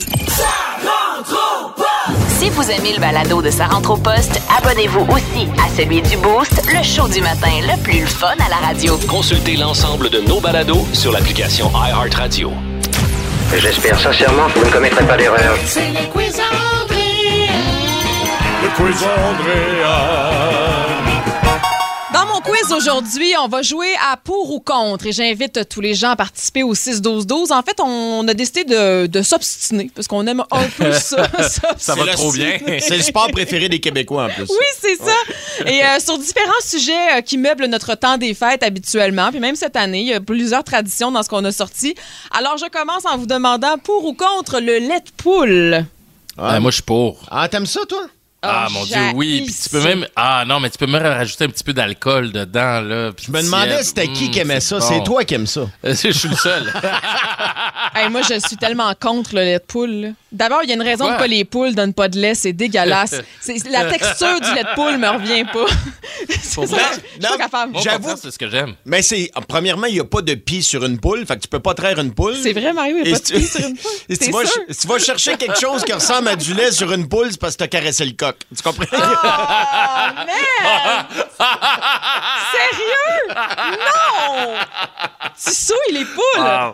Si vous aimez le balado de Sa rentre au poste, abonnez-vous aussi à celui du Boost, le show du matin le plus fun à la radio. Consultez l'ensemble de nos balados sur l'application iHeartRadio. J'espère sincèrement que vous ne commettrez pas d'erreur. C'est le quiz André. Le quiz Andréa. Dans mon quiz aujourd'hui, on va jouer à pour ou contre et j'invite tous les gens à participer au 6-12-12. En fait, on a décidé de s'obstiner parce qu'on aime un peu ça. Ça va trop bien. C'est le sport préféré des Québécois en plus. Oui, c'est ça. Et sur différents sujets qui meublent notre temps des fêtes habituellement, puis même cette année, il y a plusieurs traditions dans ce qu'on a sorti. Alors, je commence en vous demandant pour ou contre le lait de poule. Moi, je suis pour. Ah, t'aimes ça, toi? Ah, mon Dieu, oui. Puis tu peux même... Ah, non, mais tu peux même rajouter un petit peu d'alcool dedans, là. Je me demandais c'était qui aimait ça. bon. C'est toi qui aimes ça. Je suis le seul. Hey, moi, je suis tellement contre le lait de poule. Là. D'abord, il y a une raison Pourquoi? pourquoi les poules donnent pas de lait. C'est dégueulasse. La texture du lait de poule me revient pas. Pour ça, vrai? je suis pas capable. Moi, J'avoue. c'est ce que j'aime. Mais premièrement, il n'y a pas de pie sur une poule, fait que tu peux pas traire une poule. C'est vrai, Mario, il n'y a Et pas de pie sur une poule. Et si T'es tu vas, sûr? si tu vas chercher quelque chose qui ressemble à du lait sur une poule, c'est parce que t'as caressé le coq. Tu comprends? Oh, man! Sérieux? Non! Tu souilles les poules! Wow.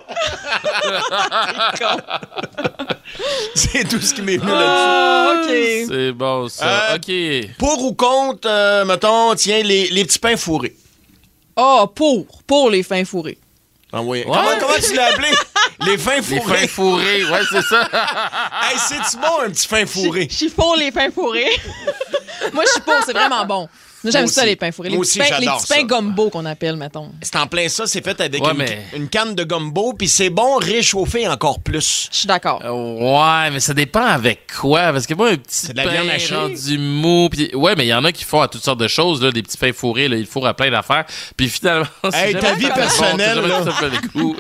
C'est tout ce qui m'est venu Ah, là-dessus. OK. C'est bon, ça. OK. Pour ou contre, mettons, tiens, les petits pains fourrés. Oh, pour les fins fourrés. Ah oui. Ouais. Comment tu l'as appelé? Les fins Les fourrés. fins fourrés, ouais, c'est ça. Hey, c'est-tu bon, un petit pain fourré? Je suis pour les pains fourrés. Moi, je suis pour, c'est vraiment bon. Moi, j'aime Moi ça, aussi. les pains fourrés. Moi Les aussi, petits pains, les j'adore petits pains ça. gumbo qu'on appelle, mettons. C'est en plein ça, c'est fait avec Ouais, mais- une canne de gumbo, puis c'est bon réchauffé encore plus. Je suis d'accord. Ouais, mais ça dépend avec quoi. Parce que moi, un petit C'est de la pain viande hachée? rendu mou. Pis, ouais, mais il y en a qui font à toutes sortes de choses, là, des petits pains fourrés, là, ils fourrent à plein d'affaires. Puis finalement, Hey, c'est ta jamais vie très personnelle, bon, là. ça fait le coup.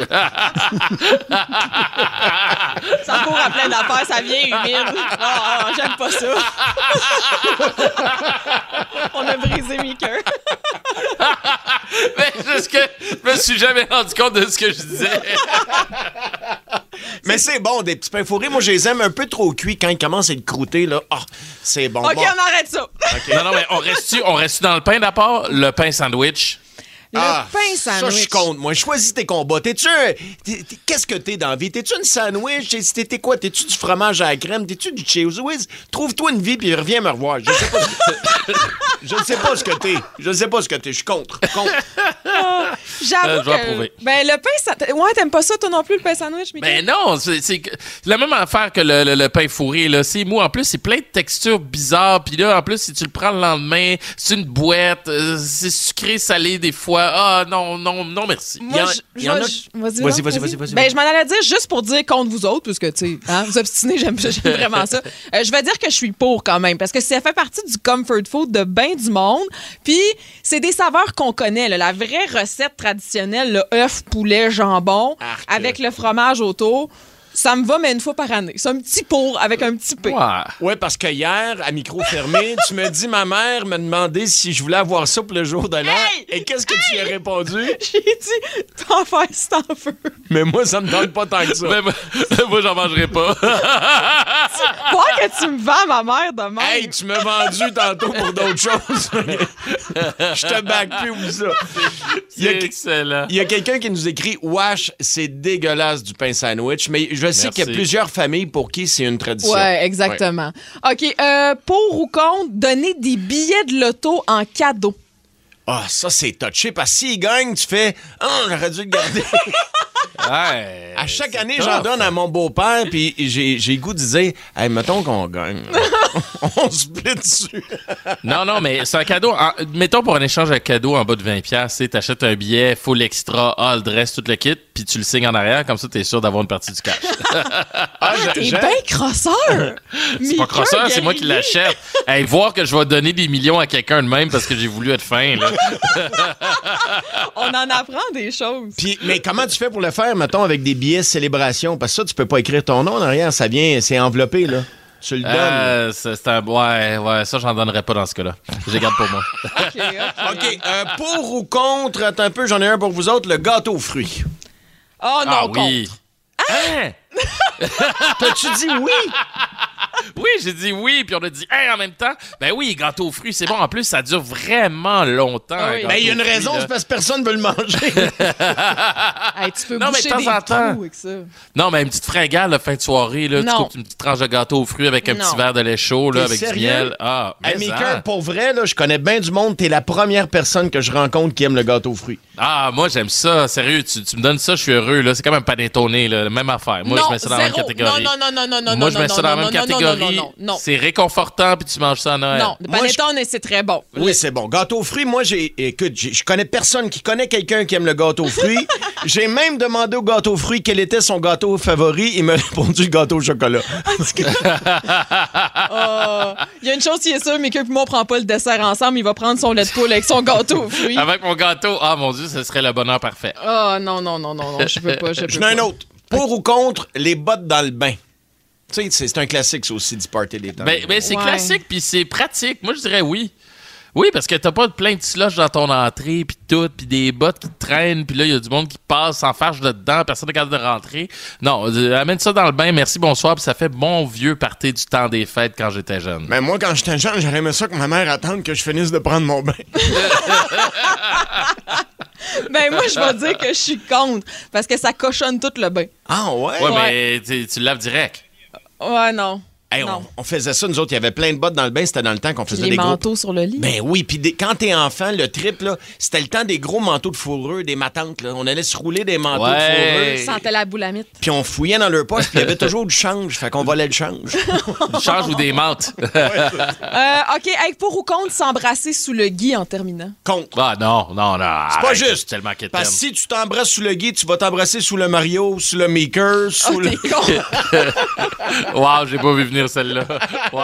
Ça court à plein d'affaires, ça vient humide. Ah, j'aime pas ça. On a brisé mes cœurs. Mais juste que je me suis jamais rendu compte de ce que je disais. Mais c'est bon, des petits pains fourrés. Moi, je les aime un peu trop cuits quand ils commencent à être croûtés, là. Ah, c'est bon. OK, Bon. on arrête ça. Non, mais on reste dans le pain d'abord, le pain sandwich. Le pain Ça, sandwich. je suis contre. Moi, choisis tes combats. Qu'est-ce que t'es dans la vie? T'es-tu une sandwich? T'es quoi? T'es-tu du fromage à la crème? T'es-tu du Cheese Whiz? Trouve-toi une vie puis reviens me revoir. Je sais pas. Je ne sais pas ce que t'es. Je ne sais pas ce que t'es. Je suis contre. J'avoue je vais approuver. Ben, le pain sandwich... Ouais, t'aimes pas ça, toi non plus, le pain sandwich, Mickaël? Ben non, c'est la même affaire que le pain fourré, là. C'est mou. En plus, c'est plein de textures bizarres. Puis là, en plus, si tu le prends le lendemain, c'est une boîte. C'est sucré, salé des fois. Ah, non, merci. Moi, Vas-y. Ben, je m'en allais dire juste pour dire contre vous autres, parce que, tu sais, vous obstinez, j'aime vraiment ça. Je vais dire que je suis pour quand même, parce que ça fait partie du comfort food de ben du monde. Puis, c'est des saveurs qu'on connaît, là. La vraie recette traditionnelle, le œuf, poulet, jambon, avec le fromage autour. Ça me va, mais une fois par année. C'est un petit pour avec un petit P. Ouais, parce que hier, à micro fermé, tu me dis, ma mère m'a demandé si je voulais avoir ça pour le jour de l'an. Hey! Et qu'est-ce que tu y as répondu? J'ai dit, t'en faire si t'en veux. Mais moi, ça me donne pas tant que ça. Moi, j'en mangerai pas. Quoi que tu me vends, ma mère, de même? Hey, tu m'as vendu tantôt pour d'autres choses. Je te back plus ou ça. C'est excellent. Il y a quelqu'un qui nous écrit « Wesh, c'est dégueulasse du pain sandwich ». Mais je sais qu'il y a plusieurs familles pour qui c'est une tradition. Ouais, exactement. Ouais. OK, pour ou contre, donner des billets de loto en cadeau? Ah, ça, c'est touché. Parce que s'il gagne, tu fais « Ah, j'aurais dû le garder. » Ouais, à chaque année, j'en donne à mon beau-père, puis j'ai le goût de dire « Hey, mettons qu'on gagne. » On se split dessus. Non, mais c'est un cadeau. Mettons pour un échange de cadeau en bas de $20, t'achètes un billet full extra, all dress, tout le kit, puis tu le signes en arrière, comme ça, t'es sûr d'avoir une partie du cash. T'es bien crosseur! C'est pas crosseur, c'est moi qui l'achète. Hey, voir que je vais donner des millions à quelqu'un de même parce que j'ai voulu être fin, là. On en apprend des choses. Puis, mais comment tu fais pour le faire, mettons, avec des billets célébration? Parce que ça, tu peux pas écrire ton nom en arrière, ça vient, c'est enveloppé, là. Tu le donnes. C'est un... Ouais, ça, j'en donnerais pas dans ce cas-là. Je les garde pour moi. OK. Pour ou contre, attends un peu, j'en ai un pour vous autres, le gâteau aux fruits. Oh non, oui. Hein? T'as-tu dit oui? Oui, j'ai dit oui, puis on a dit en même temps. Ben oui, gâteau aux fruits, c'est bon. En plus, ça dure vraiment longtemps. Ah oui. Ben, il y a une raison, c'est parce que personne veut le manger. Hey, tu peux boucher des trous avec ça. Non, mais une petite fringale, la fin de soirée, là, tu coupes une petite tranche de gâteau aux fruits avec un petit verre de lait chaud, là, avec du miel. Ah, mais Maker, pour vrai, là, je connais bien du monde. T'es la première personne que je rencontre qui aime le gâteau aux fruits. Ah, moi, j'aime ça. Sérieux, tu me donnes ça, je suis heureux. Là. C'est comme un panettone, là, même affaire. Moi, je mets ça dans la même catégorie. Non. Moi, je mets ça dans la même catégorie. Non. C'est réconfortant, puis tu manges ça à Noël. Non, le panettone, c'est très bon. Oui, c'est bon. Gâteau aux fruits, moi, je connais personne qui connaît quelqu'un qui aime le gâteau aux fruits. J'ai même demandé au gâteau aux fruits quel était son gâteau favori. Il m'a répondu le gâteau au chocolat. Il y a une chose qui est sûre, mais que moi, on prend pas le dessert ensemble. Il va prendre son lait de poule avec son gâteau aux fruits. Avec mon gâteau, ah mon Dieu, ce serait le bonheur parfait. Oh non, je peux pas. J'en ai un autre. Pour ou contre les bottes dans le bain? Tu sais, c'est un classique, ça aussi, du party des temps. Ben c'est classique, puis c'est pratique. Moi, je dirais oui. Oui, parce que t'as pas plein de slush dans ton entrée, puis tout, puis des bottes qui traînent, puis là, il y a du monde qui passe sans fâche là-dedans, personne n'est capable de rentrer. Non, amène ça dans le bain, merci, bonsoir, puis ça fait bon vieux party du temps des fêtes quand j'étais jeune. Mais moi, quand j'étais jeune, j'aurais aimé ça que ma mère attende que je finisse de prendre mon bain. Ben moi, je vais dire que je suis contre, parce que ça cochonne tout le bain. Ah ouais? Ouais, mais tu le laves direct. Ouais, non. Hey, on faisait ça, nous autres, il y avait plein de bottes dans le bain, c'était dans le temps qu'on faisait des gros... Les manteaux sur le lit. Ben oui, puis quand t'es enfant, le trip, là, c'était le temps des gros manteaux de fourrure, des matantes, là. On allait se rouler des manteaux de fourrure. Ça sentait la boulamite. Puis on fouillait dans leur poche, puis il y avait toujours du change, fait qu'on volait le change. Du change ou des mantes. OK, hey, pour ou contre s'embrasser sous le gui en terminant? Contre. Ah non. C'est pas juste. Tellement parce que si tu t'embrasses sous le gui, tu vas t'embrasser sous le Mario, sous le Maker, sous le... Wow, j'ai pas vu venir celle-là. Wow!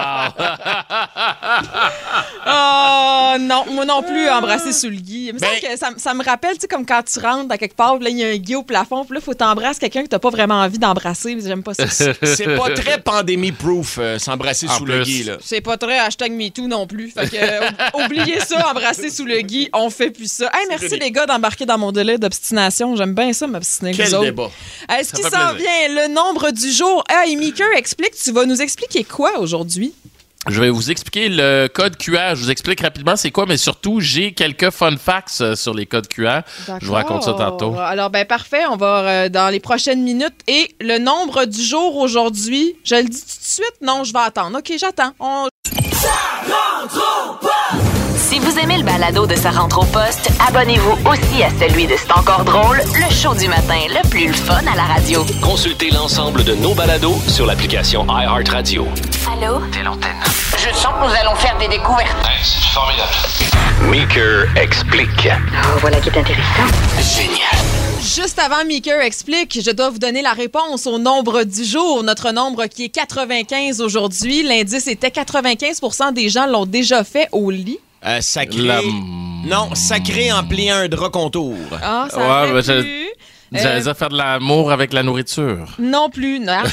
Non, moi non plus, embrasser sous le gui. Il me semble que ça me rappelle, tu sais, comme quand tu rentres dans quelque part, là, il y a un gui au plafond, puis là, il faut t'embrasser quelqu'un que t'as pas vraiment envie d'embrasser. J'aime pas ça. C'est pas très pandémie-proof, s'embrasser sous le gui, là. C'est pas très #MeToo non plus. Fait que, oubliez ça, embrasser sous le gui, on fait plus ça. Hey, merci les gars d'embarquer dans mon délai d'obstination. J'aime bien ça, m'obstiner. Quel débat. Ce qui s'en vient, le nombre du jour. Hey, Maker, explique, tu vas nous expliquer quoi aujourd'hui? Je vais vous expliquer le code QR. Je vous explique rapidement c'est quoi, mais surtout, j'ai quelques fun facts sur les codes QR. D'accord. Je vous raconte ça tantôt. Alors, parfait. On va dans les prochaines minutes. Et le nombre du jour aujourd'hui, je le dis tout de suite? Non, je vais attendre. OK, j'attends. Ça rentre au poste! Si vous aimez le balado de Sa rentre au poste, abonnez-vous aussi à celui de C'est encore drôle, le show du matin le plus fun à la radio. Consultez l'ensemble de nos balados sur l'application iHeartRadio. Allô? T'es l'antenne. Je sens que nous allons faire des découvertes. Ouais, c'est formidable. Maker explique. Oh, voilà qui est intéressant. Génial. Juste avant Maker explique, je dois vous donner la réponse au nombre du jour. Notre nombre qui est 95 aujourd'hui. L'indice était 95% des gens l'ont déjà fait au lit. Sacré. Non, sacré en pliant un drap contour. Ah, ça aurait pu. J'allais dire faire de l'amour avec la nourriture. Non plus, non.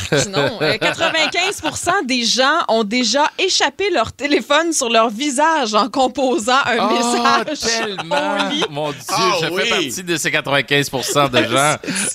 95% des gens ont déjà échappé leur téléphone sur leur visage en composant un message tellement. au lit. Mon Dieu, je fais partie de ces 95% de gens.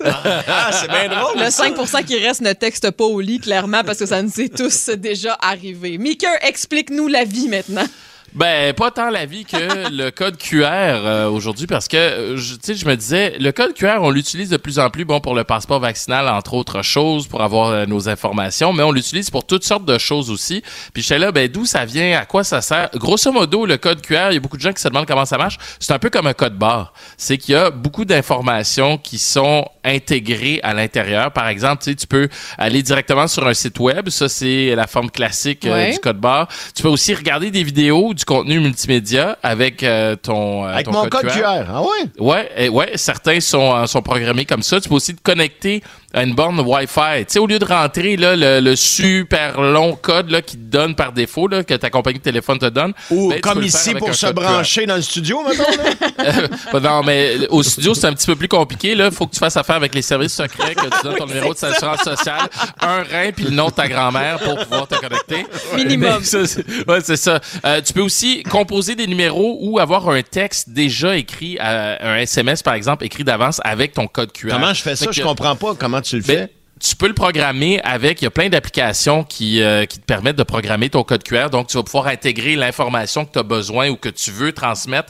C'est bien drôle. Le 5% qui reste ne texte pas au lit, clairement, parce que ça nous est tous déjà arrivé. Mika, explique-nous la vie maintenant. Ben, pas tant la vie que le code QR aujourd'hui, parce que, je me disais, le code QR, on l'utilise de plus en plus, pour le passeport vaccinal, entre autres choses, pour avoir nos informations, mais on l'utilise pour toutes sortes de choses aussi. Puis j'étais là, d'où ça vient, à quoi ça sert? Grosso modo, le code QR, il y a beaucoup de gens qui se demandent comment ça marche. C'est un peu comme un code barre. C'est qu'il y a beaucoup d'informations qui sont intégrées à l'intérieur. Par exemple, tu peux aller directement sur un site web. Ça, c'est la forme classique du code barre. Tu peux aussi regarder des vidéos, du contenu multimédia avec ton avec mon code QR. Ah ouais? Ouais, certains sont programmés comme ça. Tu peux aussi te connecter à une borne Wi-Fi. Tu sais, au lieu de rentrer là, le super long code là, qui te donne par défaut, là, que ta compagnie de téléphone te donne. Ou comme ici pour se brancher dans le studio, mettons. Non, mais au studio, c'est un petit peu plus compliqué. Il faut que tu fasses affaire avec les services secrets, que tu donnes ton numéro de assurance sociale, un rein puis le nom de ta grand-mère pour pouvoir te connecter. Minimum. C'est ça. Tu peux aussi composer des numéros ou avoir un texte déjà écrit, un SMS par exemple, écrit d'avance avec ton code QR. Comment je fais ça? Je comprends pas comment tu le fais. Tu peux le programmer il y a plein d'applications qui te permettent de programmer ton code QR. Donc, tu vas pouvoir intégrer l'information que tu as besoin ou que tu veux transmettre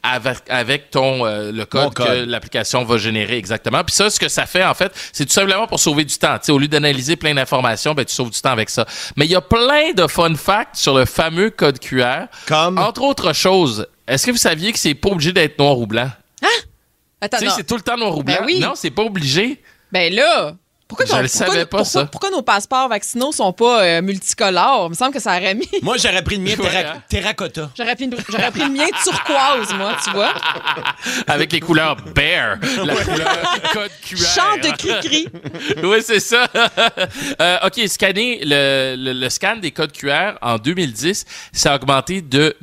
avec le code que l'application va générer exactement. Puis ça, ce que ça fait, en fait, c'est tout simplement pour sauver du temps. Tu sais, au lieu d'analyser plein d'informations, tu sauves du temps avec ça. Mais il y a plein de fun facts sur le fameux code QR. Comme? Entre autres choses, est-ce que vous saviez que c'est pas obligé d'être noir ou blanc? Hein? Attends, tu sais, c'est tout le temps noir ou blanc. Ben oui. Non, c'est pas obligé. Ben là... Je le savais pas, ça. Pourquoi nos passeports vaccinaux sont pas multicolores? Il me semble que ça aurait mis... Moi, j'aurais pris le mien terracotta. J'aurais pris le mien turquoise, moi, tu vois. Avec les couleurs bear, la couleur code QR. Chant de cri-cri. Oui, c'est ça. OK, scanner le scan des codes QR en 2010, ça a augmenté de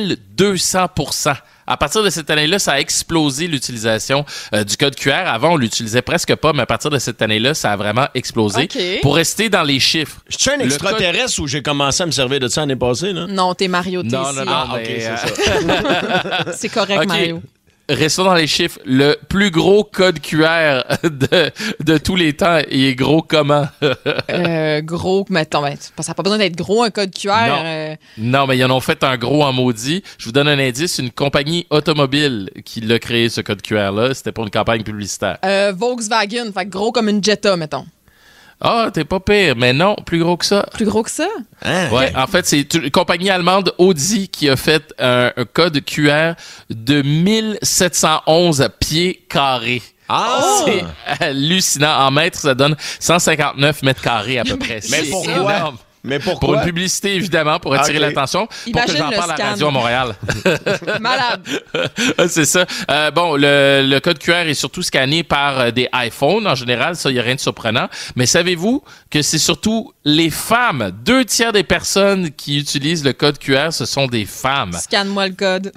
1200%. À partir de cette année-là, ça a explosé l'utilisation du code QR. Avant, on l'utilisait presque pas, mais à partir de cette année-là, ça a vraiment explosé. Okay. Pour rester dans les chiffres. Je suis un extraterrestre où j'ai commencé à me servir de ça l'année passée, là? Non, t'es Mario Tessier. Non, OK, c'est ça. C'est correct, Mario. Restons dans les chiffres. Le plus gros code QR de tous les temps, il est gros comment? Gros, mettons, ça n'a pas besoin d'être gros, un code QR. Non, mais ils en ont fait un gros en maudit. Je vous donne un indice, une compagnie automobile qui l'a créé, ce code QR-là. C'était pour une campagne publicitaire. Volkswagen, fait gros comme une Jetta, mettons. Ah, t'es pas pire, mais non, plus gros que ça. Plus gros que ça? Hein? Ouais, en fait, c'est une compagnie allemande, Audi, qui a fait un code QR de 1711 pieds carrés. Ah! C'est hallucinant. En mètres, ça donne 159 mètres carrés à peu près. Mais pourquoi? Énorme. Mais pourquoi? Pour une publicité, évidemment, pour attirer l'attention, pour que j'en parle à la radio à Montréal. Malade. C'est ça. Le code QR est surtout scanné par des iPhones. En général, ça, il n'y a rien de surprenant. Mais savez-vous que c'est surtout les femmes? 2/3 des personnes qui utilisent le code QR, ce sont des femmes. Scanne-moi le code.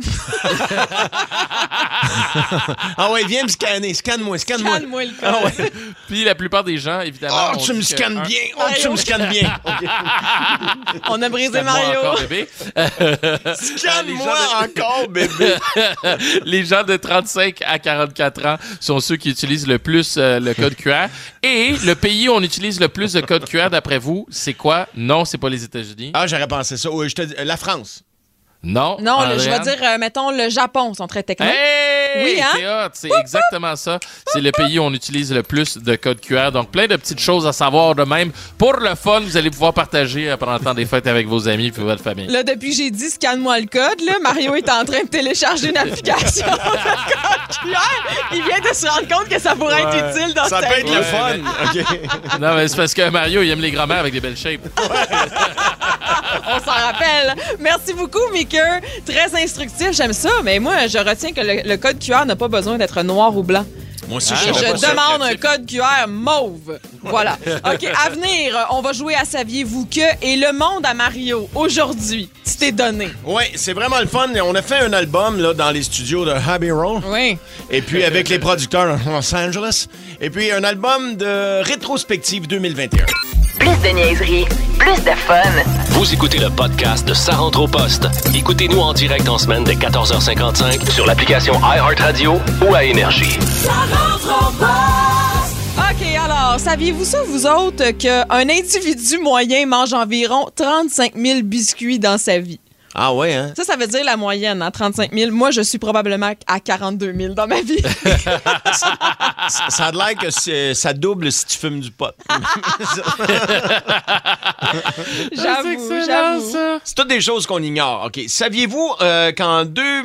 Ah ouais, viens me scanner. Scanne-moi. Scanne-moi le code. Ah ouais. Puis la plupart des gens, évidemment... Oh, tu me scannes bien. Oh, tu me scannes bien. Okay. On a brisé Mario. Encore, bébé. Scanne-moi encore, bébé. Les gens de 35 à 44 ans sont ceux qui utilisent le plus le code QR. Et le pays où on utilise le plus de code QR, d'après vous, c'est quoi? Non, c'est pas les États-Unis. Ah, j'aurais pensé ça. Oui, je te dis, la France. Non. Non, je vais dire, mettons, le Japon. Ils sont très techniques. Hey! Oui, hein? C'est hot, c'est exactement ça. C'est le pays où on utilise le plus de code QR. Donc, plein de petites choses à savoir de même. Pour le fun, vous allez pouvoir partager pendant le temps des fêtes avec vos amis et votre famille. Là, depuis que j'ai dit scanne-moi le code, là, Mario est en train de télécharger une application de code QR. Il vient de se rendre compte que ça pourrait être utile dans ça sa peut vie. être le fun. Okay. Non, mais c'est parce que Mario, il aime les grands-mères avec des belles shapes. On s'en rappelle. Merci beaucoup, Maker. Très instructif, j'aime ça. Mais moi, je retiens que le code QR n'a pas besoin d'être noir ou blanc. Moi aussi, Je demande un code QR mauve. Voilà. OK, à venir, on va jouer à Saviez-vous que et le monde à Mario. Aujourd'hui, tu t'es donné. Oui, c'est vraiment le fun. On a fait un album là, dans les studios de Abbey Road. Oui. Et puis avec les producteurs de Los Angeles. Et puis un album de rétrospective 2021. Plus de niaiserie, plus de fun. Vous écoutez le podcast de Ça rentre au poste. Écoutez-nous en direct en semaine dès 14h55 sur l'application iHeartRadio ou à Énergie. Ça rentre au poste. OK, alors, saviez-vous ça, vous autres, qu'un individu moyen mange environ 35 000 biscuits dans sa vie? Ah ouais, hein? Ça veut dire la moyenne, hein, 35 000. Moi, je suis probablement à 42 000 dans ma vie. Ça a l'air que ça double si tu fumes du pot. J'avoue. C'est toutes des choses qu'on ignore. OK. Saviez-vous qu'en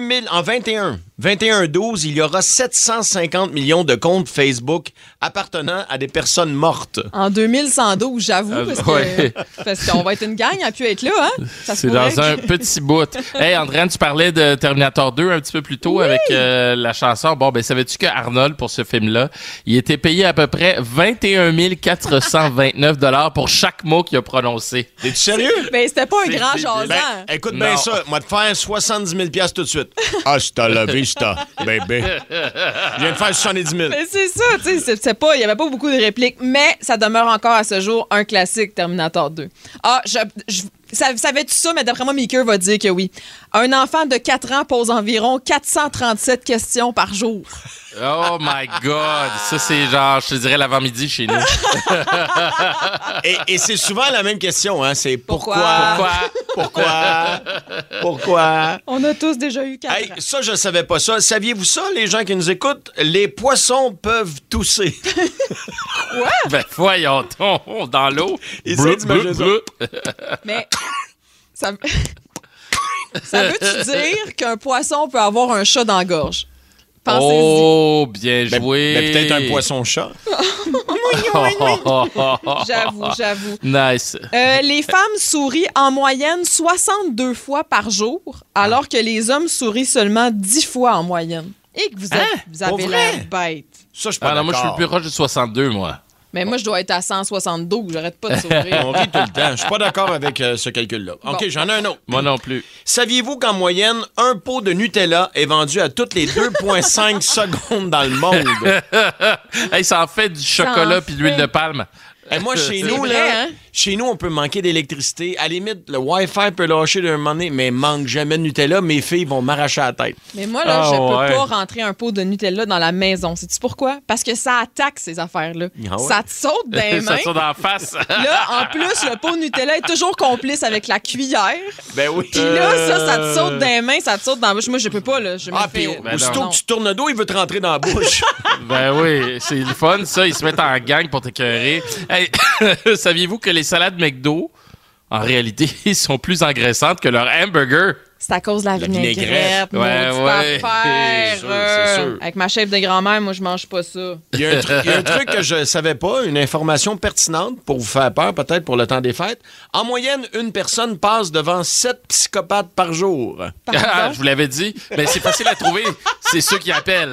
2112, il y aura 750 millions de comptes Facebook appartenant à des personnes mortes? En 2112, j'avoue, parce qu'on va être une gang à pu être là, hein? C'est dans un petit bout. Hey, Andréane, tu parlais de Terminator 2 un petit peu plus tôt avec la chanson. Bon, ben, savais-tu que Arnold, pour ce film-là, il était payé à peu près 21 429 $ pour chaque mot qu'il a prononcé. T'es-tu sérieux? Ben, c'était pas un grand jasant. Ben, écoute bien ça. Moi, te faire 70 000 $ tout de suite. Hasta la vista, baby. Je viens de faire 70 000. Mais c'est ça, tu sais, il y avait pas beaucoup de répliques, mais ça demeure encore à ce jour un classique Terminator 2. Ah, savais-tu ça? Mais d'après moi, Meeker va dire que oui. Un enfant de 4 ans pose environ 437 questions par jour. Oh my God! Ça, c'est genre, je te dirais, l'avant-midi chez nous. Et c'est souvent la même question, hein? C'est pourquoi? On a tous déjà eu 4 ans. Ça, je savais pas ça. Saviez-vous ça, les gens qui nous écoutent? Les poissons peuvent tousser. Quoi? Ben, voyons, dans l'eau. Essaye d'imaginer ça. Mais, ça veut-tu dire qu'un poisson peut avoir un chat dans la gorge? Pensez-y. Oh, bien joué. Ben, peut-être un poisson-chat. J'avoue. Nice. Les femmes sourient en moyenne 62 fois par jour, alors que les hommes sourient seulement 10 fois en moyenne. Et que vous avez l'air bête. Ça, je suis pas d'accord. Moi, je suis le plus proche de 62, moi. Mais moi, je dois être à 172. J'arrête pas de sourire. On rit tout le temps. Je suis pas d'accord avec ce calcul-là. OK, j'en ai un autre. Moi non plus. Saviez-vous qu'en moyenne, un pot de Nutella est vendu à toutes les 2,5 secondes dans le monde? Hey, ça en fait du chocolat puis de l'huile de palme. Et moi, chez nous, chez nous, on peut manquer d'électricité. À la limite, le Wi-Fi peut lâcher d'un moment donné, mais manque jamais de Nutella. Mes filles vont m'arracher la tête. Mais moi, là, je peux pas rentrer un pot de Nutella dans la maison. Sais-tu pourquoi? Parce que ça attaque ces affaires-là. Ah ouais? Ça te saute dans les mains. Ça te saute en face. Là, en plus, le pot de Nutella est toujours complice avec la cuillère. Ben oui. Puis là, ça te saute dans les mains, ça te saute dans la bouche. Moi, je peux pas, là. Puis aussitôt que tu tournes le dos, il veut te rentrer dans la bouche. Ben oui, c'est le fun, ça. Ils se mettent en gang pour t'écœurer. Hey, saviez-vous que les salades McDo, en réalité, sont plus engraissantes que leur hamburger? C'est à cause de la vinaigrette. Ouais. Affaire. C'est sûr. Avec ma chef de grand-mère, moi, je mange pas ça. Il y a un truc que je savais pas, une information pertinente pour vous faire peur, peut-être pour le temps des fêtes. En moyenne, une personne passe devant 7 psychopathes par jour. Je vous l'avais dit. Mais c'est facile à trouver. C'est ceux qui appellent.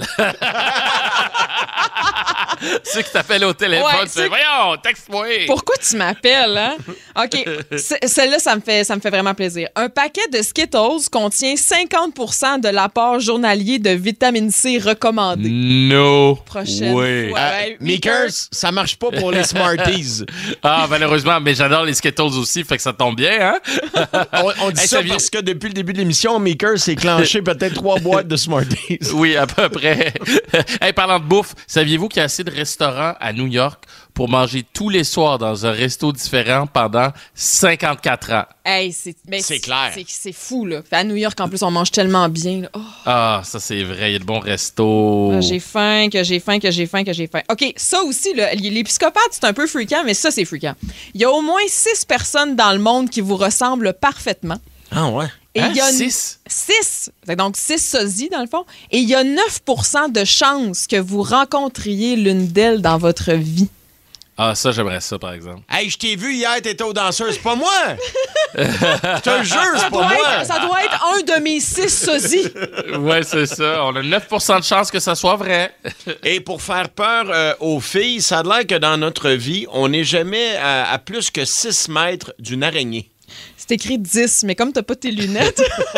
Ceux qui t'appellent au téléphone. Tu fais, voyons, texte-moi. Pourquoi tu m'appelles, hein? OK. Celle-là, ça me fait vraiment plaisir. Un paquet de Skittles contient 50% de l'apport journalier de vitamine C recommandé. No. Prochaine fois. Meekers, ça marche pas pour les Smarties. Malheureusement, mais j'adore les Skittles aussi, fait que ça tombe bien, hein? On dit ça parce que depuis le début de l'émission, Meekers s'est clenché peut-être 3 boîtes de Smarties. Oui, à peu près. Hey, parlant de bouffe, saviez-vous qu'il y a assez de restaurants à New York pour manger tous les soirs dans un resto différent pendant 54 ans? Hey, c'est clair. C'est fou, là. À New York, en plus, on mange tellement bien. Là. Oh. Ah, ça, c'est vrai. Il y a de bons restos. J'ai faim. OK, ça aussi, là, les psychopathes, c'est un peu fréquent, mais ça, c'est fréquent. Il y a au moins 6 personnes dans le monde qui vous ressemblent parfaitement. Ah ouais? Et il y a 6? 6. Donc, 6 sosies, dans le fond. Et il y a 9% de chances que vous rencontriez l'une d'elles dans votre vie. Ah, ça, j'aimerais ça, par exemple. Hey, je t'ai vu hier, t'étais aux danseuses. C'est pas moi! Je te le jure, c'est pas moi! Ça doit être un de mes 6 sosies. Ouais, c'est ça. On a 9% de chance que ça soit vrai. Et pour faire peur aux filles, ça a l'air que dans notre vie, on n'est jamais à plus que 6 mètres d'une araignée. C'est écrit 10, mais comme t'as pas tes lunettes...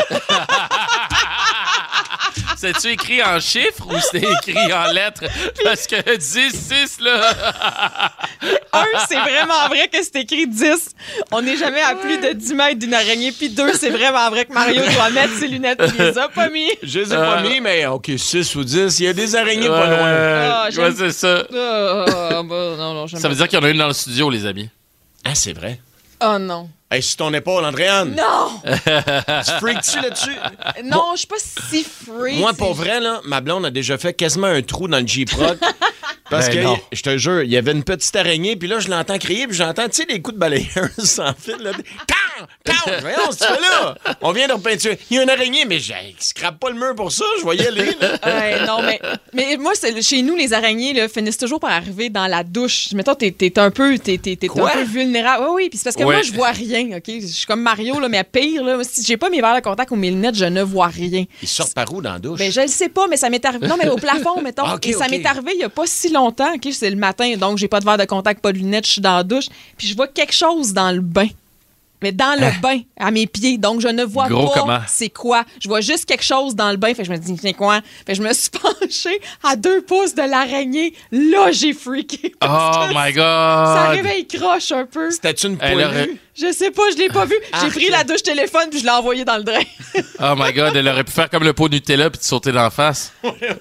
C'est-tu écrit en chiffres ou c'est écrit en lettres? Parce que 10, 6, là... 1, c'est vraiment vrai que c'est écrit 10. On n'est jamais à plus de 10 mètres d'une araignée. Puis 2, c'est vraiment vrai que Mario doit mettre ses lunettes. Il les a pas mis. Je les ai pas mis, mais OK, 6 ou 10, il y a des araignées pas loin. Ouais, c'est ça. Non, ça veut dire qu'il y en a une dans le studio, les amis. Ah, c'est vrai? Oh non. Hey, sur ton épaule, Andréane. Non! Tu freaks-tu là-dessus? Non, je suis pas si freak. Moi, pour vrai, là, ma blonde a déjà fait quasiment un trou dans le J-Proc. Parce que, je te jure, il y avait une petite araignée, puis là, je l'entends crier, puis j'entends, tu sais, des coups de balayeuse sans fil, là. Voyons, ce que tu fais là? On vient de repeinturer. Il y a une araignée, mais je scrape pas le mur pour ça, je vais y aller, là. Non, mais moi, chez nous, les araignées, là, finissent toujours par arriver dans la douche. Mettons, t'es un peu vulnérable. Oui, puis c'est parce que moi, je vois rien, OK? Je suis comme Mario, là, mais pire, là, si j'ai pas mes verres de contact ou mes lunettes, je ne vois rien. Ils sortent par où dans la douche? Ben, je le sais pas, mais ça m'est arrivé. Non, mais au plafond, mettons. Okay, ça m'est arrivé il y a pas si longtemps, OK? C'est le matin, donc j'ai pas de verre de contact, pas de lunettes, je suis dans la douche, puis je vois quelque chose dans le bain. Mais dans le bain, à mes pieds. Donc, je ne vois pas c'est quoi. Je vois juste quelque chose dans le bain. Fait que je me dis, c'est quoi? Fait que je me suis penchée à 2 pouces de l'araignée. Là, j'ai freaké. Oh my God! Ça réveille croche un peu. C'était-tu une poilue? Je sais pas, je l'ai pas vu. J'ai pris la douche téléphone puis je l'ai envoyé dans le drain. Oh my God, elle aurait pu faire comme le pot Nutella puis te sauter d'en face. J'aime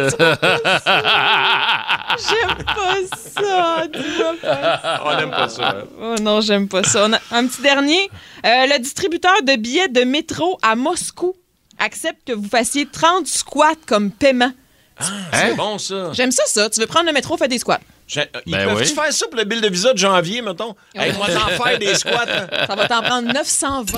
pas ça. Dis-moi pas. On n'aime pas ça. Oh non, j'aime pas ça. On a un petit dernier. Le distributeur de billets de métro à Moscou accepte que vous fassiez 30 squats comme paiement. C'est bon, ça. J'aime ça. Tu veux prendre le métro, fais des squats. Ils peuvent-tu faire ça pour le bill de visa de janvier, mettons? Hey, moi, t'en faire des squats. Ça va t'en prendre 920.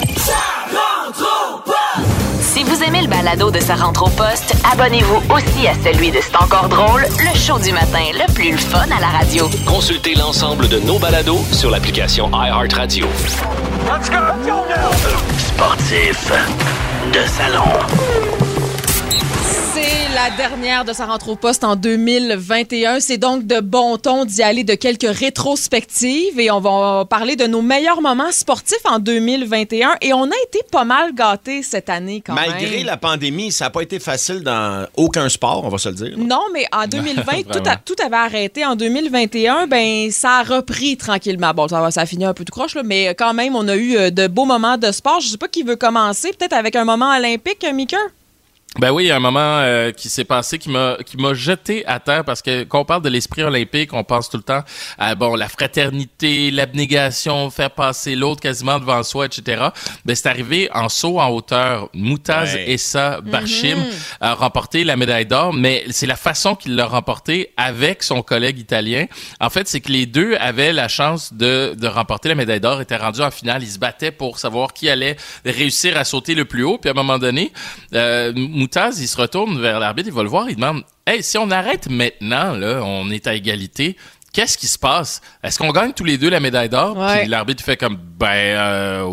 Si vous aimez le balado de Sa rentre au poste, abonnez-vous aussi à celui de C'est encore drôle, le show du matin le plus fun à la radio. Consultez l'ensemble de nos balados sur l'application iHeartRadio. Let's go! Sportif de salon. C'est la dernière de Sa rentre au poste en 2021. C'est donc de bon ton d'y aller de quelques rétrospectives et on va parler de nos meilleurs moments sportifs en 2021. Et on a été pas mal gâtés cette année quand même. Malgré la pandémie, ça n'a pas été facile dans aucun sport, on va se le dire. Non, mais en 2020, tout avait arrêté. En 2021, ben ça a repris tranquillement. Bon, ça a fini un peu tout croche, là, mais quand même, on a eu de beaux moments de sport. Je sais pas qui veut commencer. Peut-être avec un moment olympique, Mika? Ben oui, il y a un moment qui s'est passé qui m'a jeté à terre parce que quand on parle de l'esprit olympique, on pense tout le temps à la fraternité, l'abnégation, faire passer l'autre quasiment devant soi, etc. Ben c'est arrivé en saut en hauteur. Moutaz Essa Barshim a remporté la médaille d'or, mais c'est la façon qu'il l'a remporté avec son collègue italien. En fait, c'est que les deux avaient la chance de remporter la médaille d'or, étaient rendus en finale, ils se battaient pour savoir qui allait réussir à sauter le plus haut, puis à un moment donné, Moutaz, il se retourne vers l'arbitre, il va le voir, il demande « Hey, si on arrête maintenant, là, on est à égalité, qu'est-ce qui se passe? Est-ce qu'on gagne tous les deux la médaille d'or? » Puis l'arbitre fait comme « ouais. »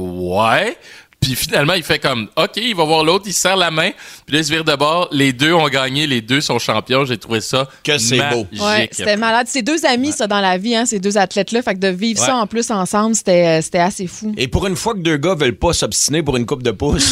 Puis finalement, il fait comme, OK, il va voir l'autre, il se serre la main, puis là, il se vire de bord. Les deux ont gagné, les deux sont champions. J'ai trouvé ça c'est beau. Ouais, c'était malade. C'est deux amis, ça, dans la vie, hein, ces deux athlètes-là. Fait que de vivre ça en plus ensemble, c'était assez fou. Et pour une fois que deux gars veulent pas s'obstiner pour une coupe de pouce.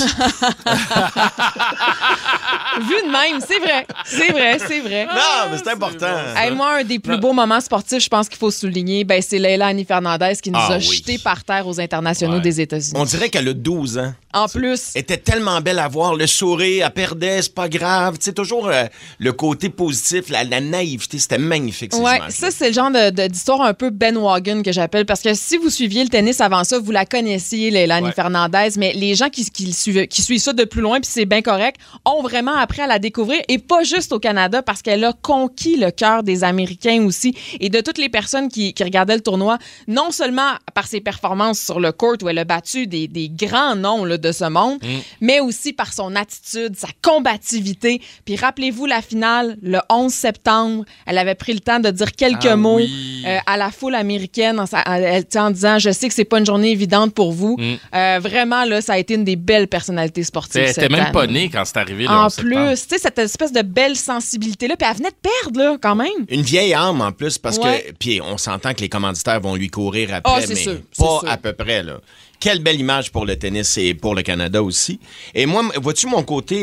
Vu de même, c'est vrai. Non, mais c'est important. Hey, moi, un des plus beaux moments sportifs, je pense qu'il faut souligner, c'est Leila Annie Fernandez qui nous a jetés par terre aux internationaux des États-Unis. On dirait qu'elle a 12 ans. En plus. Elle était tellement belle à voir. Le sourire, elle perdait, c'est pas grave. Tu sais, toujours le côté positif, la naïveté, c'était magnifique. Ouais, ça, c'est le genre d'histoire un peu Ben Wagon que j'appelle. Parce que si vous suiviez le tennis avant ça, vous la connaissiez, Leila Annie Fernandez. Mais les gens qui suivent ça de plus loin, puis c'est bien correct, ont vraiment appris prêts à la découvrir. Et pas juste au Canada, parce qu'elle a conquis le cœur des Américains aussi et de toutes les personnes qui regardaient le tournoi, non seulement par ses performances sur le court où elle a battu des grands noms là, de ce monde, mais aussi par son attitude, sa combativité. Puis rappelez-vous la finale, le 11 septembre, elle avait pris le temps de dire quelques mots à la foule américaine en disant « Je sais que c'est pas une journée évidente pour vous. Vraiment, là, ça a été une des belles personnalités sportives cette année. Elle était même pas née quand c'est arrivé. Là, en plus, tu sais, cette espèce de belle sensibilité-là. Puis elle venait de perdre, là, quand même. Une vieille âme, en plus, parce que... Puis on s'entend que les commanditaires vont lui courir après, mais sûr, pas à peu près, là. Quelle belle image pour le tennis et pour le Canada aussi. Et moi, vois-tu mon côté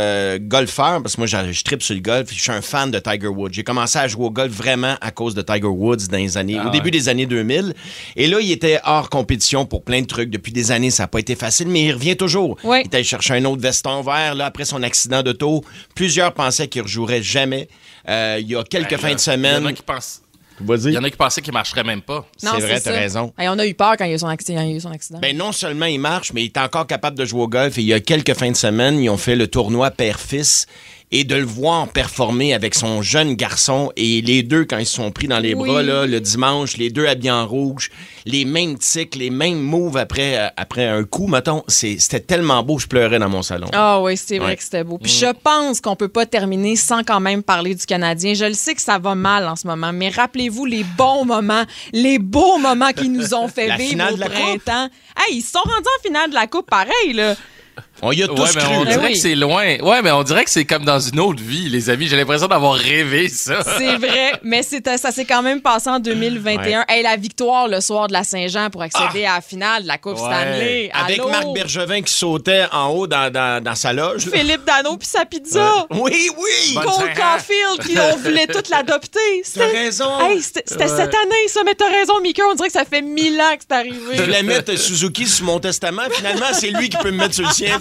golfeur? Parce que moi, je tripe sur le golf. Je suis un fan de Tiger Woods. J'ai commencé à jouer au golf vraiment à cause de Tiger Woods au début des années 2000. Et là, il était hors compétition pour plein de trucs. Depuis des années, ça n'a pas été facile, mais il revient toujours. Oui. Il est allé chercher un autre veston vert là, après son accident d'auto. Plusieurs pensaient qu'il ne rejouerait jamais. Il y a quelques fins de semaine... Il y en a qui pensent... Vas-y. Il y en a qui pensaient qu'il marcherait même pas. Non, c'est vrai, t'as raison. Et on a eu peur quand il y a eu son accident. Ben non seulement il marche, mais il est encore capable de jouer au golf. Et il y a quelques fins de semaine, ils ont fait le tournoi père-fils. Et de le voir performer avec son jeune garçon et les deux, quand ils se sont pris dans les bras là, le dimanche, les deux habillés en rouge, les mêmes tics, les mêmes moves après un coup, mettons, c'était tellement beau, je pleurais dans mon salon. Ah oui, c'est vrai que c'était beau. Puis je pense qu'on peut pas terminer sans quand même parler du Canadien. Je le sais que ça va mal en ce moment, mais rappelez-vous les bons moments, les beaux moments qui nous ont fait vivre au printemps. Hey, ils se sont rendus en finale de la Coupe, pareil, là. On y a tous cru. On dirait que c'est loin. Ouais, mais on dirait que c'est comme dans une autre vie, les amis. J'ai l'impression d'avoir rêvé ça. C'est vrai, mais ça s'est quand même passé en 2021. Hey, la victoire le soir de la Saint-Jean pour accéder à la finale de la Coupe Stanley. Avec Marc Bergevin qui sautait en haut dans sa loge. Philippe Danault puis sa pizza. Oui. Cole Caulfield qui on voulait toute l'adopter. T'as raison. Hey, c'était cette année, ça. Mais t'as raison, Mika. On dirait que ça fait 1000 ans que c'est arrivé. Je voulais mettre Suzuki sur mon testament. Finalement, c'est lui qui peut me mettre sur le sien.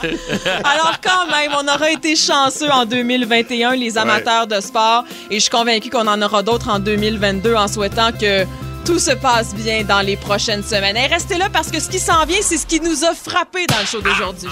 Alors quand même, on aura été chanceux en 2021, les amateurs de sport, et je suis convaincue qu'on en aura d'autres en 2022 en souhaitant que tout se passe bien dans les prochaines semaines. Et restez là parce que ce qui s'en vient, c'est ce qui nous a frappé dans le show d'aujourd'hui.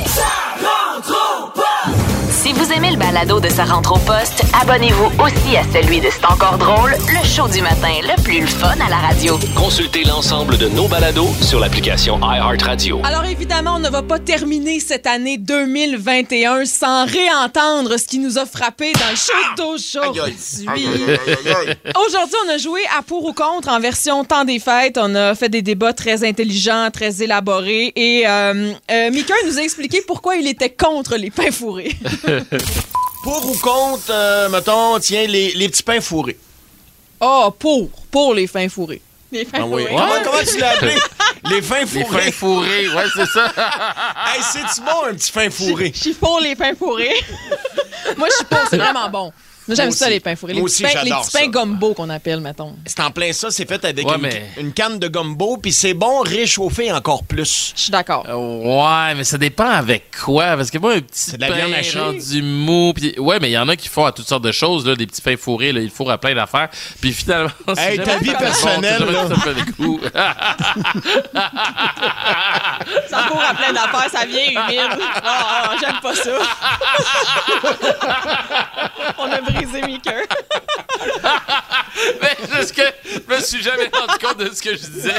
Si vous aimez le balado de Sa rentre au poste, abonnez-vous aussi à celui de C'est encore drôle, le show du matin le plus fun à la radio. Consultez l'ensemble de nos balados sur l'application iHeartRadio. Alors évidemment, on ne va pas terminer cette année 2021 sans réentendre ce qui nous a frappé dans le show d'aujourd'hui. Aujourd'hui, on a joué à pour ou contre en version temps des fêtes. On a fait des débats très intelligents, très élaborés. Et Mika nous a expliqué pourquoi il était contre les pains fourrés. Pour ou contre, mettons, tiens, les petits pains fourrés. Oh, pour les pains fourrés. Les pains fourrés. Oui. Comment tu l'as appelé? Les pains fourrés. Les pains fourrés, ouais, c'est ça. Hey, c'est-tu bon, un petit pain fourré? Je suis pour les pains fourrés. Moi, je suis pour, c'est vraiment bon. Moi, j'aime ça, les pains fourrés. Les petits pains gumbo qu'on appelle, mettons. C'est en plein ça. C'est fait avec une canne de gumbo, puis c'est bon réchauffer encore plus. Je suis d'accord. Ouais, mais ça dépend avec quoi. Parce que moi, un petit pain rendu mou... Pis, ouais, mais il y en a qui font à toutes sortes de choses, là, des petits pains fourrés. Là, ils fourrent à plein d'affaires. Puis finalement... Hey, ta vie personnelle, là. Ça fait des coups. Ça fourre à plein d'affaires, ça vient humide. Oh, j'aime pas ça. On a brisé mes cœurs. Mais juste que je me suis jamais rendu compte de ce que je disais.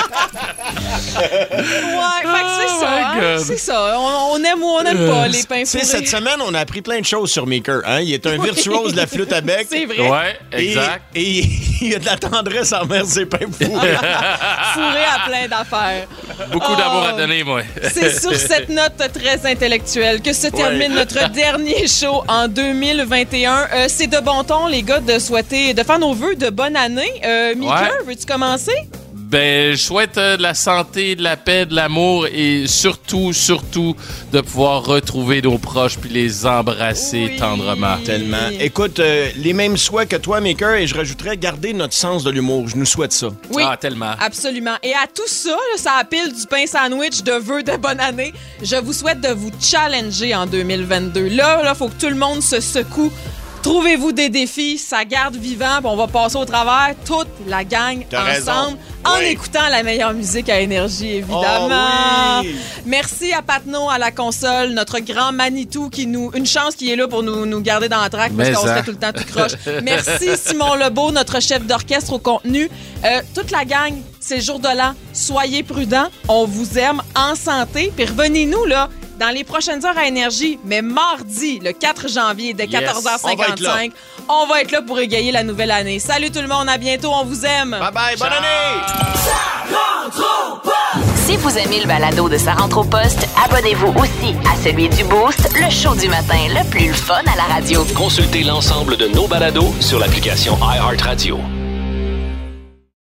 Ouais, fait que c'est ça. Hein? C'est ça. On aime ou on n'aime pas les pains fourrés. Cette semaine, on a appris plein de choses sur Maker. Hein? Il est un virtuose de la flûte à bec. C'est vrai. Ouais, exact. Et il a de la tendresse envers ses pains fourrés. Fourré à plein d'affaires. Beaucoup d'amour à donner, moi. C'est sur cette note très intellectuelle que se termine notre dernier show en 2021. C'est de bon ton, les gars, de faire nos vœux de bonne année. Mika, veux-tu commencer? Ben, je souhaite de la santé, de la paix, de l'amour et surtout de pouvoir retrouver nos proches puis les embrasser tendrement. Tellement. Écoute, les mêmes souhaits que toi, Maker, et je rajouterais garder notre sens de l'humour. Je nous souhaite ça. Oui, tellement. Absolument. Et à tout ça, là, ça appelle du pain sandwich de vœux de bonne année. Je vous souhaite de vous challenger en 2022. Là, faut que tout le monde se secoue Trouvez-vous des défis, ça garde vivant, puis on va passer au travers toute la gang ensemble en écoutant la meilleure musique à Énergie, évidemment. Oh, oui. Merci à Patnaud à la console, notre grand Manitou une chance qu'il est là pour nous garder dans la traque parce qu'on serait tout le temps tout croche. Merci Simon Lebeau, notre chef d'orchestre au contenu. Toute la gang, c'est jour de l'an. Soyez prudents, on vous aime, en santé, puis revenez-nous là. Dans les prochaines heures à Énergie, mais mardi, le 4 janvier, dès 14h55, on va être là pour égayer la nouvelle année. Salut tout le monde, à bientôt, on vous aime. Bye-bye, bonne année! Ça rentre au poste! Si vous aimez le balado de Ça rentre au poste, abonnez-vous aussi à celui du Boost, le show du matin le plus fun à la radio. Consultez l'ensemble de nos balados sur l'application iHeartRadio.